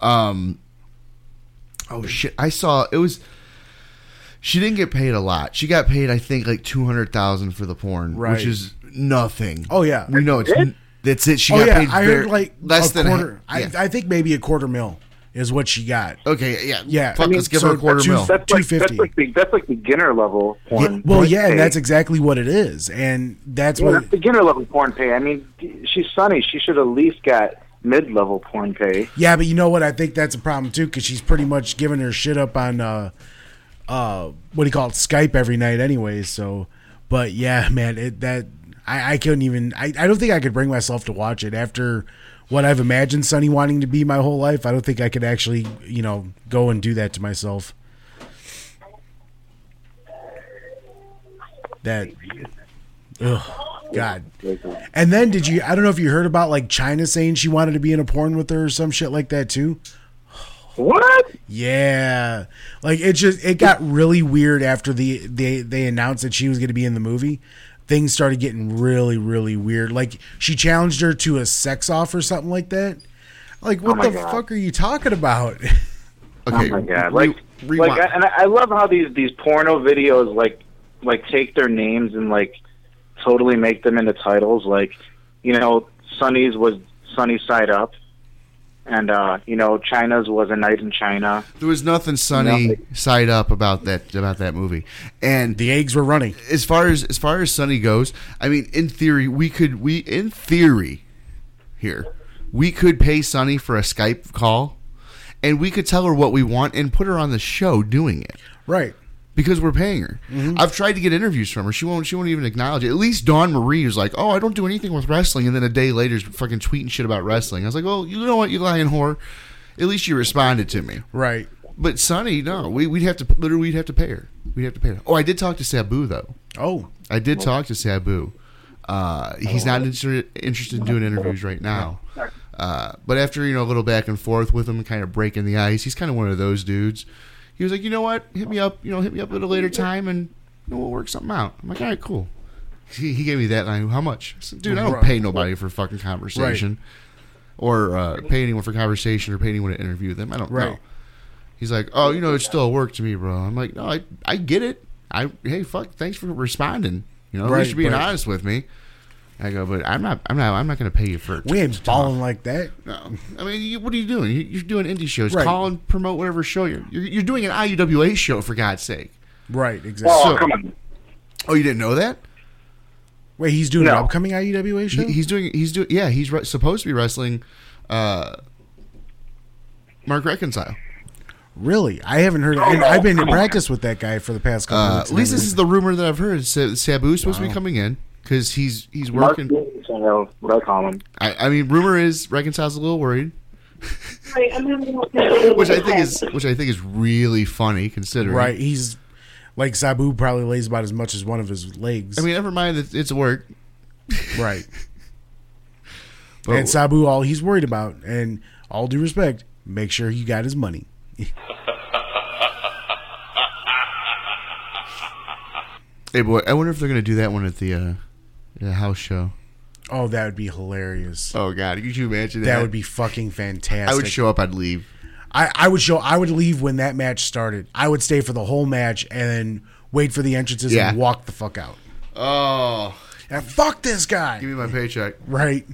Oh shit! I saw it was. She didn't get paid a lot. She got paid, I think, like $200,000 for the porn, right. Which is nothing. Oh yeah, we know that's it. She got paid. I heard like less than quarter. I think maybe $250,000 is what she got. Okay, yeah. Fuck, let's give her $250,000. That's like beginner level porn. And that's exactly what it is, and that's that's beginner level porn pay. I mean, she's Sunny. She should at least got mid-level porn pay. Yeah, but you know what? I think that's a problem too, because she's pretty much giving her shit up on what do you call it, Skype every night, anyways. So, but yeah, man, I couldn't even. I don't think I could bring myself to watch it after what I've imagined Sunny wanting to be my whole life. I don't think I could actually, go and do that to myself. God. And then I don't know if you heard about like China saying she wanted to be in a porn with her or some shit like that too. What? Yeah. Like it got really weird after they announced that she was going to be in the movie. Things started getting really, really weird. Like she challenged her to a sex off or something like that. Like what the fuck are you talking about? Okay. Oh my God. And I love how these porno videos like take their names and like totally make them into titles. Like, Sunny's was Sunny Side Up. And, China's was A Night in China. There was nothing Sunny side up about that movie. And the eggs were running. As far as Sunny goes, I mean, in theory, we could pay Sunny for a Skype call, and we could tell her what we want and put her on the show doing it. Right. Because we're paying her. Mm-hmm. I've tried to get interviews from her. She won't even acknowledge it. At least Dawn Marie was like, "Oh, I don't do anything with wrestling," and then a day later is fucking tweeting shit about wrestling. I was like, "Well, you know what, you lying whore. At least you responded to me." Right. But Sunny, no, we'd have to pay her. We'd have to pay her. Oh, I did talk to Sabu though. Oh, I did talk to Sabu. He's not interested in doing interviews right now. But after a little back and forth with him and kind of breaking the ice, he's kind of one of those dudes. He was like, you know what? Hit me up at a later time, and we'll work something out. I'm like, all right, cool. He gave me that line. How much? I said, dude, I don't pay nobody for fucking conversation, or pay anyone for conversation, or pay anyone to interview them. I don't know. He's like, oh, it's still work to me, bro. I'm like, no, I get it. Hey, fuck, thanks for responding. At least you're being honest with me. I go, but I'm not going to pay you for it. We ain't balling like that. No, I mean, what are you doing? You're doing indie shows. Right. Call and promote whatever show you're doing an IUWA show, for God's sake. Right, exactly. Oh, come on. Oh, you didn't know that? Wait, he's doing an upcoming IUWA show? He's supposed to be wrestling Mark Reconcile. Really? I haven't heard. I've been in practice with that guy for the past couple of weeks. At least this is the rumor that I've heard. Sabu's supposed to be coming in. Because he's working. What I call him. I mean, rumor is Reconcile's a little worried, which I think is really funny considering. Right, he's like Sabu probably lays about as much as one of his legs. I mean, never mind that it's work. Right. And Sabu, all he's worried about, and all due respect, make sure he got his money. Hey boy, I wonder if they're gonna do that one at the house show. Oh, that would be hilarious. Oh God, could you imagine that? That would be fucking fantastic. I would show up. I'd leave. I would leave when that match started. I would stay for the whole match and then wait for the entrances and walk the fuck out. Oh, and fuck this guy. Give me my paycheck. Right.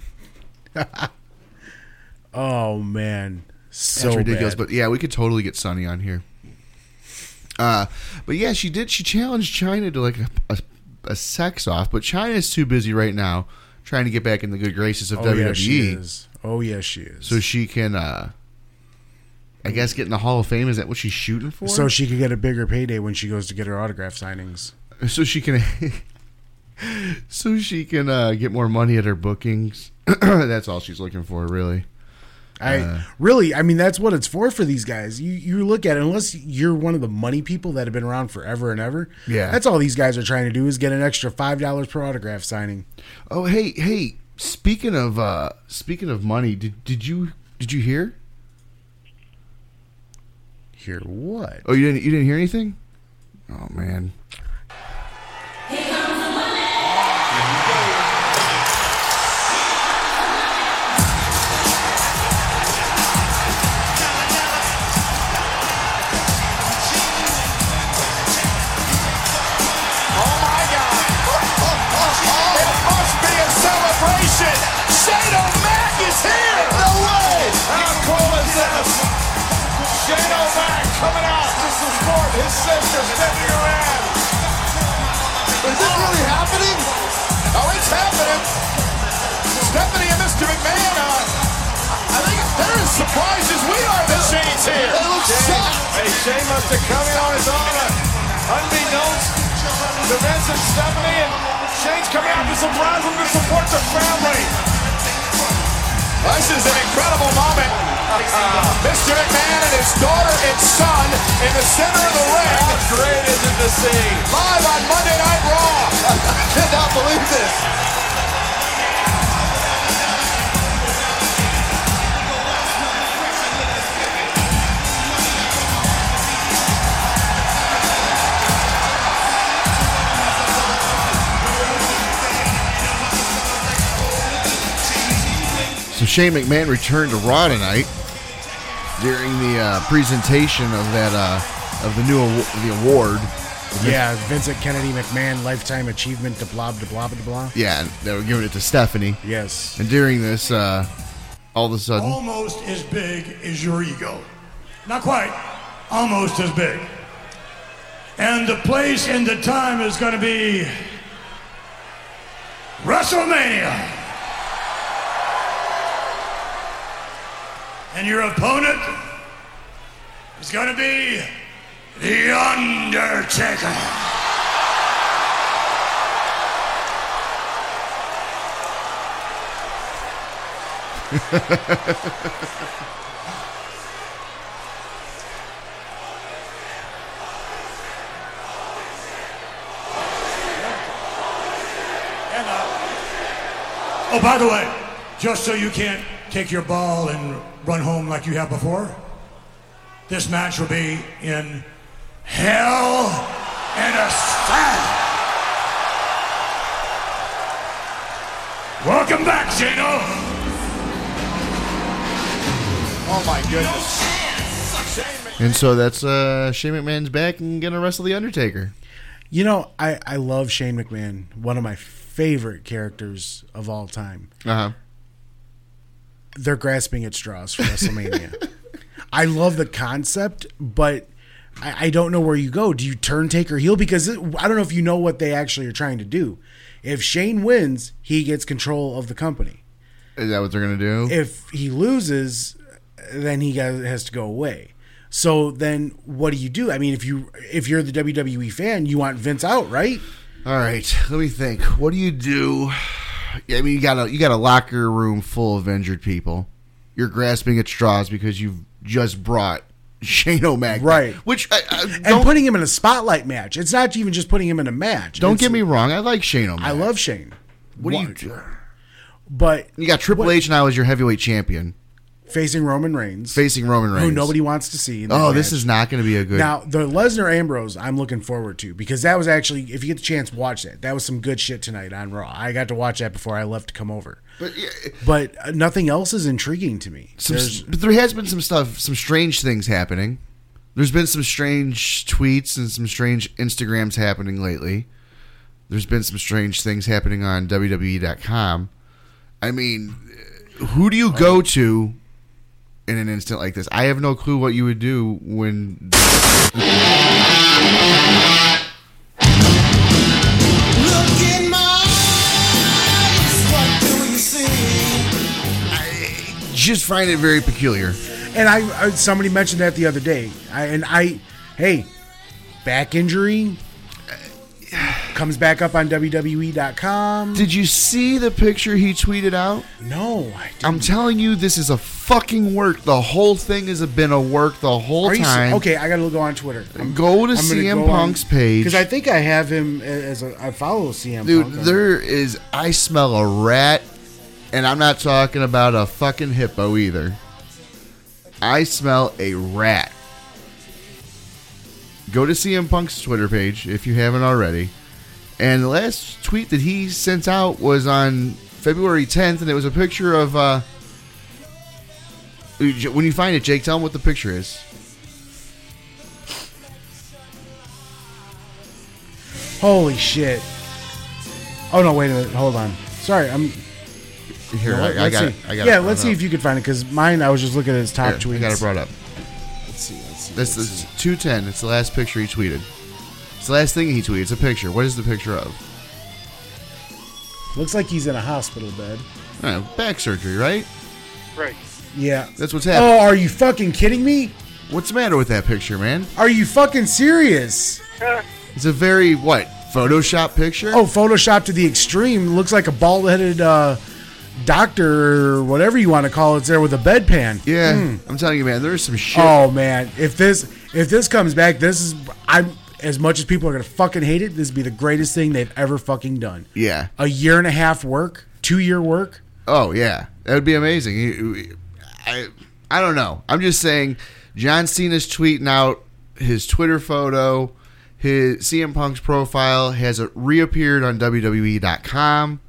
Oh man, so that's ridiculous. bad. But yeah, we could totally get Sunny on here. But yeah, she did. She challenged China to like a sex off, but China's too busy right now trying to get back in the good graces of WWE. Yeah, she is. Oh yeah, she is. So she can, I guess, get in the Hall of Fame. Is that what she's shooting for? So she could get a bigger payday when she goes to get her autograph signings. So she can, get more money at her bookings. That's all she's looking for, really. I mean, that's what it's for these guys. You look at it, unless you're one of the money people that have been around forever and ever. Yeah, that's all these guys are trying to do is get an extra $5 per autograph signing. Oh, hey! Speaking of money, did you hear? Hear what? Oh, you didn't hear anything? Oh man. Shane O'Mac is here! No way! How cool is this? Shane O'Mac coming out to support his sister, Stephanie Moran. Is this really happening? Oh, it's happening. Stephanie and Mr. McMahon, I think they're as surprised as we are that Shane's here. They look shocked. Hey, Shane must have come in on his own, unbeknownst to Vince and Stephanie, and Shane's coming out to surprise them to support the family. This is an incredible moment. Mr. McMahon and his daughter and son in the center of the ring. How great is it to see? Live on Monday Night Raw. I cannot believe this. So Shane McMahon returned to Raw tonight during the presentation of that the award. Yeah, Vincent Kennedy McMahon Lifetime Achievement to blah blah blah blah blah. Yeah, they were giving it to Stephanie. Yes. And during this, all of a sudden, almost as big as your ego. Not quite. Almost as big. And the place and the time is going to be WrestleMania. And your opponent is going to be The Undertaker. Oh, by the way, just so you can't take your ball and run home like you have before, this match will be in Hell in a Cell. Welcome back, Shano. Oh my goodness. and so that's Shane McMahon's back and gonna wrestle The Undertaker. You know, I love Shane McMahon, one of my favorite characters of all time. Uh-huh. They're grasping at straws for WrestleMania. I love the concept, but I don't know where you go. Do you turn Taker heel? Because I don't know if you know what they actually are trying to do. If Shane wins, he gets control of the company. Is that what they're going to do? If he loses, then he has to go away. So then what do? I mean, if you're the WWE fan, you want Vince out, right? All right, let me think. What do you do? I mean, you got a locker room full of injured people. You're grasping at straws because you've just brought Shane O'Mac, right? Which and putting him in a spotlight match. It's not even just putting him in a match. Don't get me wrong. I like Shane O'Mac. I love Shane. What do you do? But you got Triple H now as your heavyweight champion. Facing Roman Reigns. Who nobody wants to see. This is not going to be a good... Now, the Lesnar-Ambrose, I'm looking forward to, because that was actually, if you get the chance, watch that. That was some good shit tonight on Raw. I got to watch that before I left to come over. But nothing else is intriguing to me. But there has been some strange things happening. There's been some strange tweets and some strange Instagrams happening lately. There's been some strange things happening on WWE.com. I mean, who do you go to in an instant like this? I have no clue what you would do when... Just find it very peculiar. And I somebody mentioned that the other day. Hey, back injury comes back up on WWE.com. Did you see the picture he tweeted out? No, I didn't. I'm telling you, this is a fucking work. The whole thing has been a work the whole time. Okay, I gotta go on Twitter. Go to CM Punk's page. Because I think I have him as I follow CM Dude, Punk. I smell a rat, and I'm not talking about a fucking hippo either. I smell a rat. Go to CM Punk's Twitter page if you haven't already. And the last tweet that he sent out was on February 10th, and it was a picture of... when you find it, Jake, tell him what the picture is. Holy shit. Oh, no, wait a minute. Hold on. Sorry, I'm... Here, I got it. Yeah, let's see if you can find it, because mine, I was just looking at his top tweets. I got it brought up. Let's see. This is 210. It's the last picture he tweeted. It's the last thing he tweeted. It's a picture. What is the picture of? Looks like he's in a hospital bed. Back surgery, right? Right. Yeah. That's what's happening. Oh, are you fucking kidding me? What's the matter with that picture, man? Are you fucking serious? It's a very, Photoshop picture? Oh, Photoshop to the extreme. Looks like a bald-headed doctor or whatever you want to call it there with a bedpan. Yeah, I'm telling you, man, there's some shit. Oh, man. If this comes back, as much as people are going to fucking hate it, this would be the greatest thing they've ever fucking done. Yeah. A year and a half work, 2-year work. Oh, yeah. That would be amazing. I don't know. I'm just saying, John Cena's tweeting out his Twitter photo. His CM Punk's profile has reappeared on WWE.com.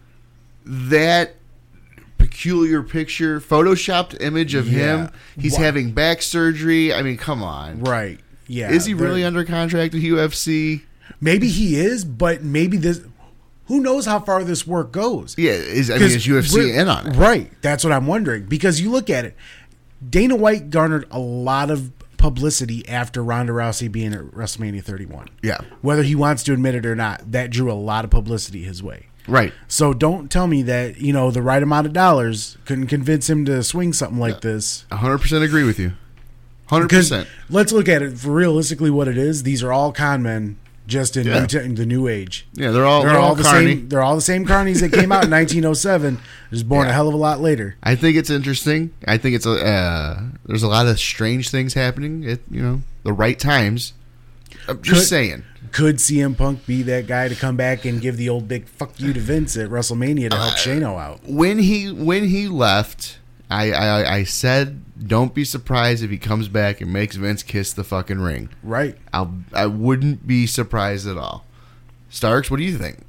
That peculiar picture, photoshopped image of him. He's having back surgery. I mean, come on. Right. Yeah. Is he really under contract with UFC? Maybe he is, but maybe this... Who knows how far this work goes? Yeah, is UFC in on it? Right. That's what I'm wondering. Because you look at it, Dana White garnered a lot of publicity after Ronda Rousey being at WrestleMania 31. Yeah. Whether he wants to admit it or not, that drew a lot of publicity his way. Right. So don't tell me that, the right amount of dollars couldn't convince him to swing something like this. 100% agree with you. 100%. Let's look at it for realistically what it is. These are all con men. Just in the new age. Yeah, they're all the carny. same. They're all the same carnies that came out in 1907. Just born a hell of a lot later. I think it's interesting. I think it's there's a lot of strange things happening at the right times. I'm just saying. Could CM Punk be that guy to come back and give the old big fuck you to Vince at WrestleMania to help Shano out? When he left, I said, don't be surprised if he comes back and makes Vince kiss the fucking ring. Right. I wouldn't be surprised at all. Starks, what do you think?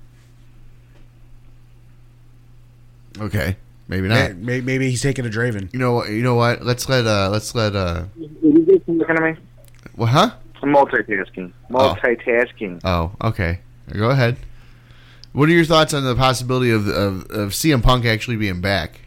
Okay, maybe not. Maybe he's taking a Draven. You know what? Let's let. Are you guys looking at me? Well, huh? I'm multitasking. Oh, okay. Go ahead. What are your thoughts on the possibility of CM Punk actually being back?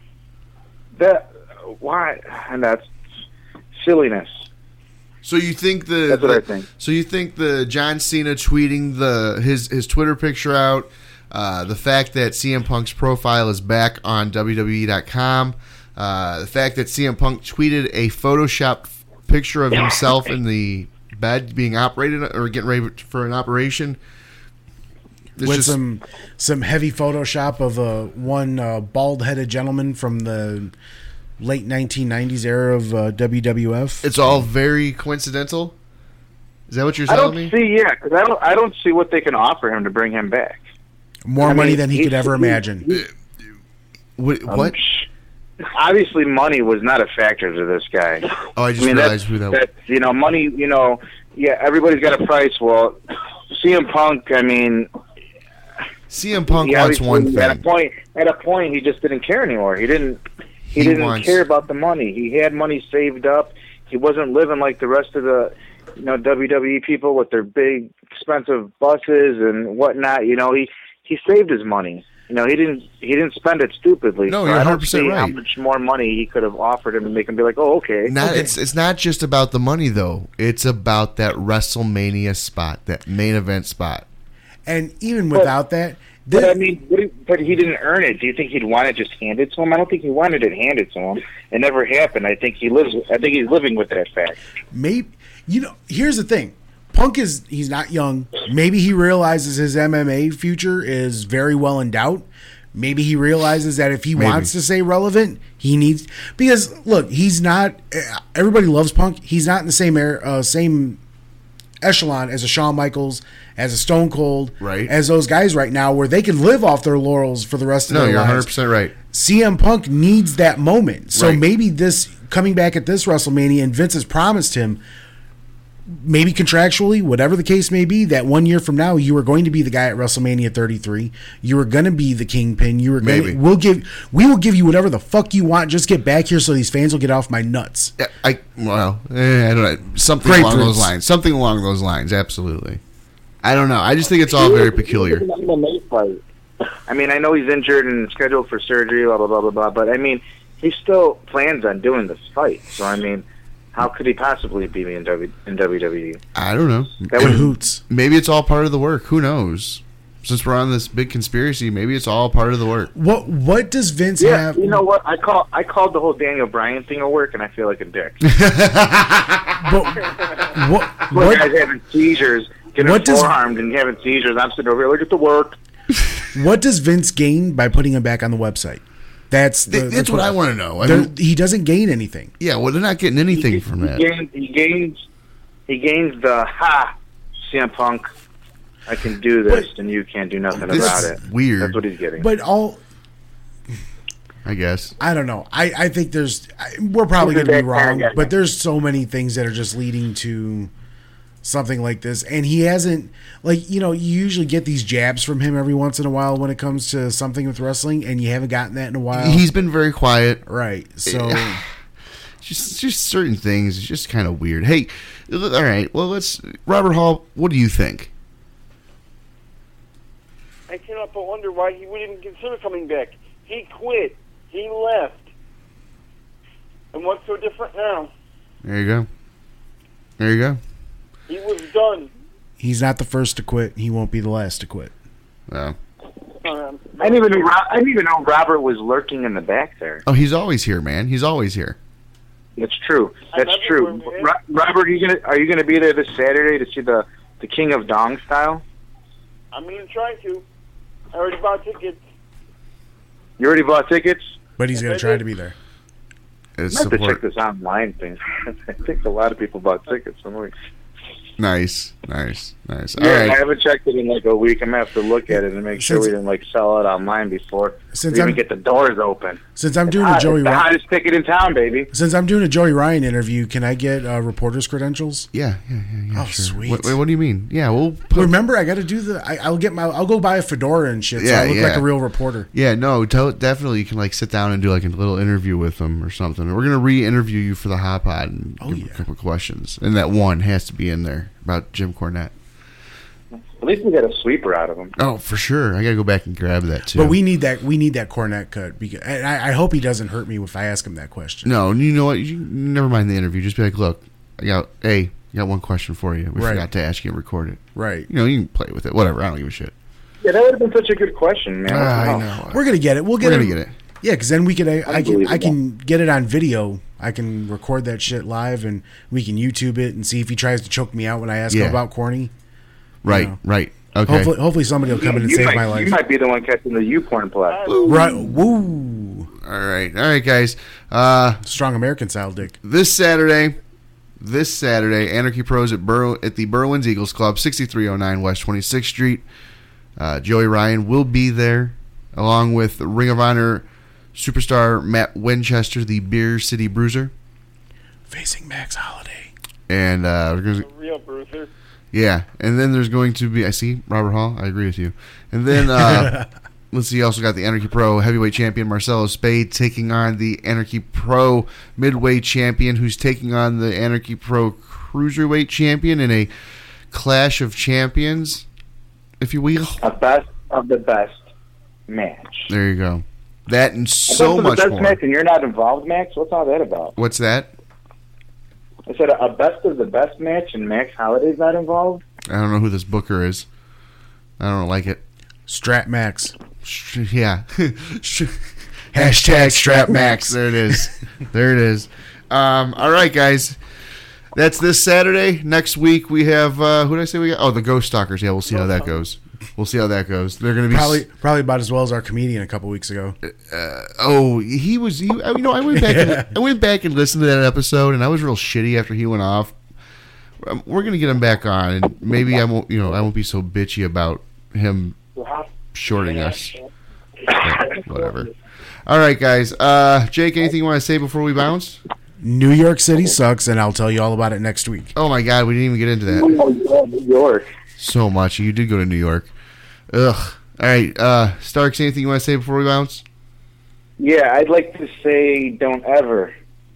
Why? And that's silliness. So you think that's what I think. So you think the John Cena tweeting his Twitter picture out, the fact that CM Punk's profile is back on WWE.com, the fact that CM Punk tweeted a photoshopped picture of himself in the bed being operated or getting ready for an operation, with some heavy Photoshop of one bald-headed gentleman from the late 1990s era of WWF. It's all very coincidental. Is that what you're telling me? Because I don't see what they can offer him to bring him back. More money than he could ever imagine. What? Obviously, money was not a factor to this guy. Oh, I just realized who that was. Money. Everybody's got a price. Well, CM Punk. CM Punk wants one thing. At a point, he just didn't care anymore. He didn't care about the money. He had money saved up. He wasn't living like the rest of the WWE people with their big, expensive buses and whatnot. He he saved his money. You know, he didn't spend it stupidly. No, so you're I don't 100% see how right. much more money he could have offered him to make him be like, oh, okay. It's not just about the money though. It's about that WrestleMania spot, that main event spot. And even without that, but I mean, but he didn't earn it. Do you think he'd want it just handed to him? I don't think he wanted it handed to him. It never happened. I think he's living with that fact. Maybe, here's the thing. Punk he's not young. Maybe he realizes his MMA future is very well in doubt. Maybe he realizes that if he wants to stay relevant, he needs, because look, he's not, everybody loves Punk. He's not in the same echelon as a Shawn Michaels, as a Stone Cold, right, as those guys right now, where they can live off their laurels for the rest of their lives. No, you're 100% right. CM Punk needs that moment. So Right. maybe this, coming back at this WrestleMania, and Vince has promised him, maybe contractually, whatever the case may be, that 1 year from now, you are going to be the guy at WrestleMania 33. You are going to be the kingpin. You are going to, we will give you whatever the fuck you want. Just get back here so these fans will get off my nuts. I don't know. Something along those lines. Something along those lines. Absolutely. I don't know. I just think it's all very peculiar. I mean, I know he's injured and scheduled for surgery, blah, blah, blah, blah, blah, but I mean, he still plans on doing this fight. So, I mean, how could he possibly be in WWE? I don't know. That would hoots. Maybe it's all part of the work. Who knows? Since we're on this big conspiracy, maybe it's all part of the work. What does Vince Yeah, have? you know what? I called the whole Daniel Bryan thing a work, and I feel like a dick. What guys having seizures, getting forearmed and having seizures. I'm sitting over here, look at the work. What does Vince gain by putting him back on the website? That's what I want to know. He doesn't gain anything. Yeah, well, they're not getting anything from that. He gains the CM Punk, I can do this, and you can't do nothing about it. Weird. That's what he's getting. But I guess. I don't know. I think we're probably going to be wrong, but there's so many things that are just leading to something like this. And he hasn't, you usually get these jabs from him every once in a while when it comes to something with wrestling, and you haven't gotten that in a while. He's been very quiet. Right. So just certain things. It's just kind of weird. Hey, all right. Well, Robert Hall, what do you think? I cannot but wonder why he would even consider coming back. He quit. He left. And what's so different now? There you go. He was done. He's not the first to quit. He won't be the last to quit. No. I didn't even know Robert was lurking in the back there. Oh, he's always here, man. He's always here. That's true. That's true. Robert, are you gonna be there this Saturday to see the King of Dong Style? I'm going to try to. I already bought tickets. You already bought tickets? But he's going to try to be there. I have to check this online thing. I think a lot of people bought tickets. I'm like, Nice. All yeah, right. I haven't checked it in like a week. I'm going to have to look at it and make sure we didn't sell it online before we even get the doors open. Since I'm doing a Joey Ryan, the Ryan, hottest ticket in town, baby. Since I'm doing a Joey Ryan interview, can I get reporter's credentials? Yeah. Oh, sure. sweet. What do you mean? Yeah, we'll remember. I got to do I'll go buy a fedora and shit. So I look like a real reporter. Yeah, no, definitely. You can sit down and do a little interview with them or something. We're gonna re-interview you for the Hot Pod and give a couple questions, and that one has to be in there about Jim Cornette. At least we got a sweeper out of him. Oh, for sure. I gotta go back and grab that too. But we need that Cornette cut because I hope he doesn't hurt me if I ask him that question. No, you know what? You never mind the interview. Just be like, look, I got one question for you. We forgot to ask you to record it. Right. You can play with it. Whatever. I don't give a shit. Yeah, that would have been such a good question, man. I know. We're gonna get it. We're gonna get it. Yeah, because then we could. I can get it on video. I can record that shit live, and we can YouTube it and see if he tries to choke me out when I ask him about corny. Right. Okay. Hopefully somebody will come in and save my life. You might be the one catching the U-porn plot. Right. Woo. All right, guys. Strong American style dick. This Saturday, Anarchy Pros at the Berwyn's Eagles Club, 6309 West 26th Street. Joey Ryan will be there, along with Ring of Honor superstar Matt Winchester, the Beer City Bruiser, facing Max Holiday, and a real bruiser. Yeah, and then there's going to be, I see, Robert Hall, I agree with you. And then, let's see, you also got the Anarchy Pro heavyweight champion Marcelo Spade taking on the Anarchy Pro midweight champion, who's taking on the Anarchy Pro cruiserweight champion in a clash of champions, if you will. A of the best match. There you go. That and so a much best more. match and you're not involved, Max? What's all that about? What's that? I said a best of the best match and Max Holliday's not involved? I don't know who this booker is. I don't like it. Strat Max. Yeah. Hashtag Strap Max. There it is. There it is. All right, guys. That's this Saturday. Next week we have who did I say we got? Oh, the Ghost Stalkers. Yeah, we'll see how that goes. We'll see how that goes. They're going to be probably about as well as our comedian a couple weeks ago. He was. You know, I went back. I went back and listened to that episode, and I was real shitty after he went off. We're going to get him back on, and maybe I won't. You know, I won't be so bitchy about him shorting us. But whatever. All right, guys. Jake, anything you want to say before we bounce? New York City sucks, and I'll tell you all about it next week. Oh my God, we didn't even get into that. Oh, New York. So much. You did go to New York. Ugh. All right, Starks, anything you want to say before we bounce? Yeah, I'd like to say don't ever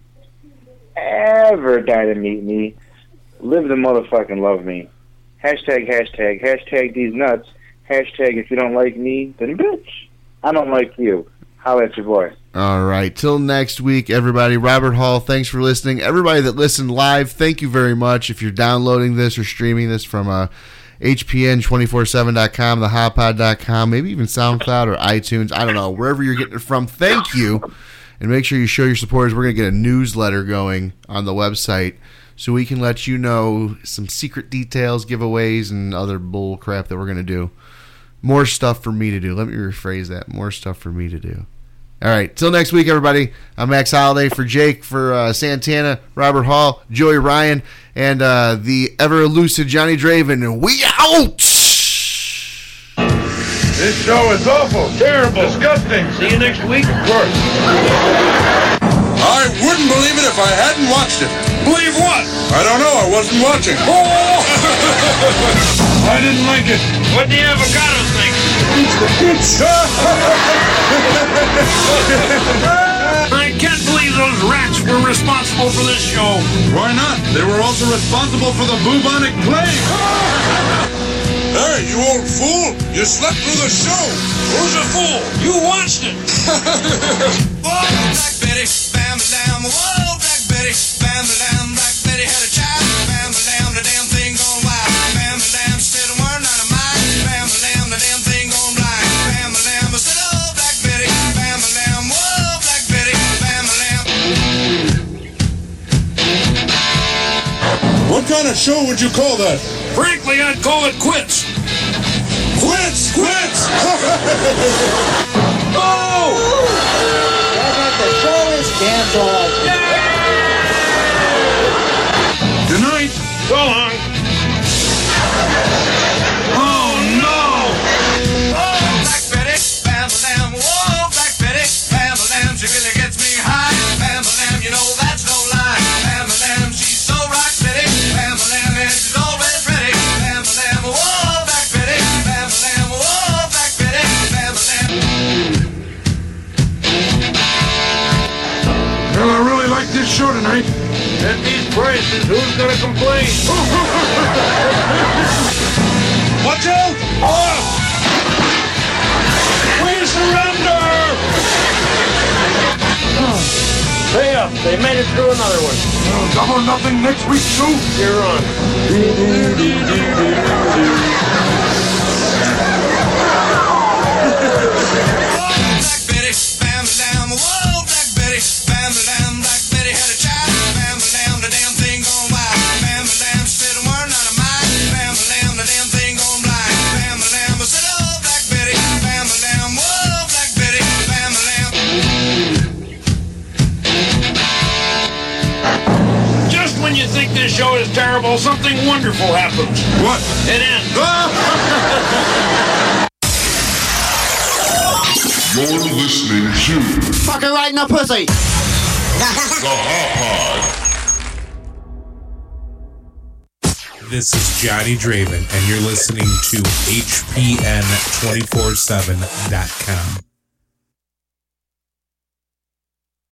die to meet me. Live the motherfucking love me. Hashtag these nuts. Hashtag if you don't like me, then bitch. I don't like you. Holla at your boy. All right. Till next week, everybody. Robert Hall, thanks for listening. Everybody that listened live, thank you very much. If you're downloading this or streaming this from HPN247.com, thehotpod.com, maybe even SoundCloud or iTunes, I don't know, wherever you're getting it from, thank you. And make sure you show your supporters. We're going to get a newsletter going on the website so we can let you know some secret details, giveaways, and other bull crap that we're going to do. More stuff for me to do. Let me rephrase that. More stuff for me to do. All right. Till next week, everybody. I'm Max Holiday for Jake, for Santana, Robert Hall, Joey Ryan, and the ever-elusive Johnny Draven. We out! This show is awful, terrible, disgusting. See you next week, of course. I wouldn't believe it if I hadn't watched it. Believe what? I don't know. I wasn't watching. I didn't like it. What the avocado think? I can't believe those rats were responsible for this show. Why not? They were also responsible for the bubonic plague. Hey, you old fool! You slept through the show! Who's a fool? You watched it! Whoa, Black Betty, bam-a-lam. Whoa, Black Betty, bam-a-lam. Black Betty had a child, bam-a-lam. The damn thing gone wild. Bam-a-lam, she said a word out of mine. Bam-a-lam, the damn thing gone blind. Bam-a-lam, I said, oh, Black Betty, bam-a-lam. Whoa, Black Betty, bam-a-lam. What kind of show would you call that? Frankly, I'd call it quits. Quits! Oh! The show is canceled. Good night. So long. Oh, no! Oh, Black Betty, bam-a-lam. Whoa, Black Betty, bam-a-lam. She really gets me high. Bam-a-lam, you know that's no lie. Bam-a-lam, she's so rock steady. Bam-a-lam, and she's always ready. Bam-a-lam, whoa, Black Betty. Bam-a-lam, whoa, Black Betty. Bam-a-lam. Well, I really like this show tonight. At these prices, who's gonna complain? Watch out! Oh! We surrender! Pay up. They made it through another one. Double nothing next week, too? You're on. Black Betty, bam-a-lam. Whoa, Black Betty, bam-a-lam. Black Betty had a child. Bam-a-lam, the damn thing gone wild. Bam-a-lam, she said a word out of mine. Bam-a-lam, the damn thing gone blind. Bam-a-lam, I said, oh, Black Betty, bam-a-lam. Whoa, Black Betty, bam-a-lam. Just when you think this show is terrible, something wonderful happens. What? It ends. You're listening to Fucking right in the pussy. The Hot Pod. This is Johnny Draven, and you're listening to HPN247.com.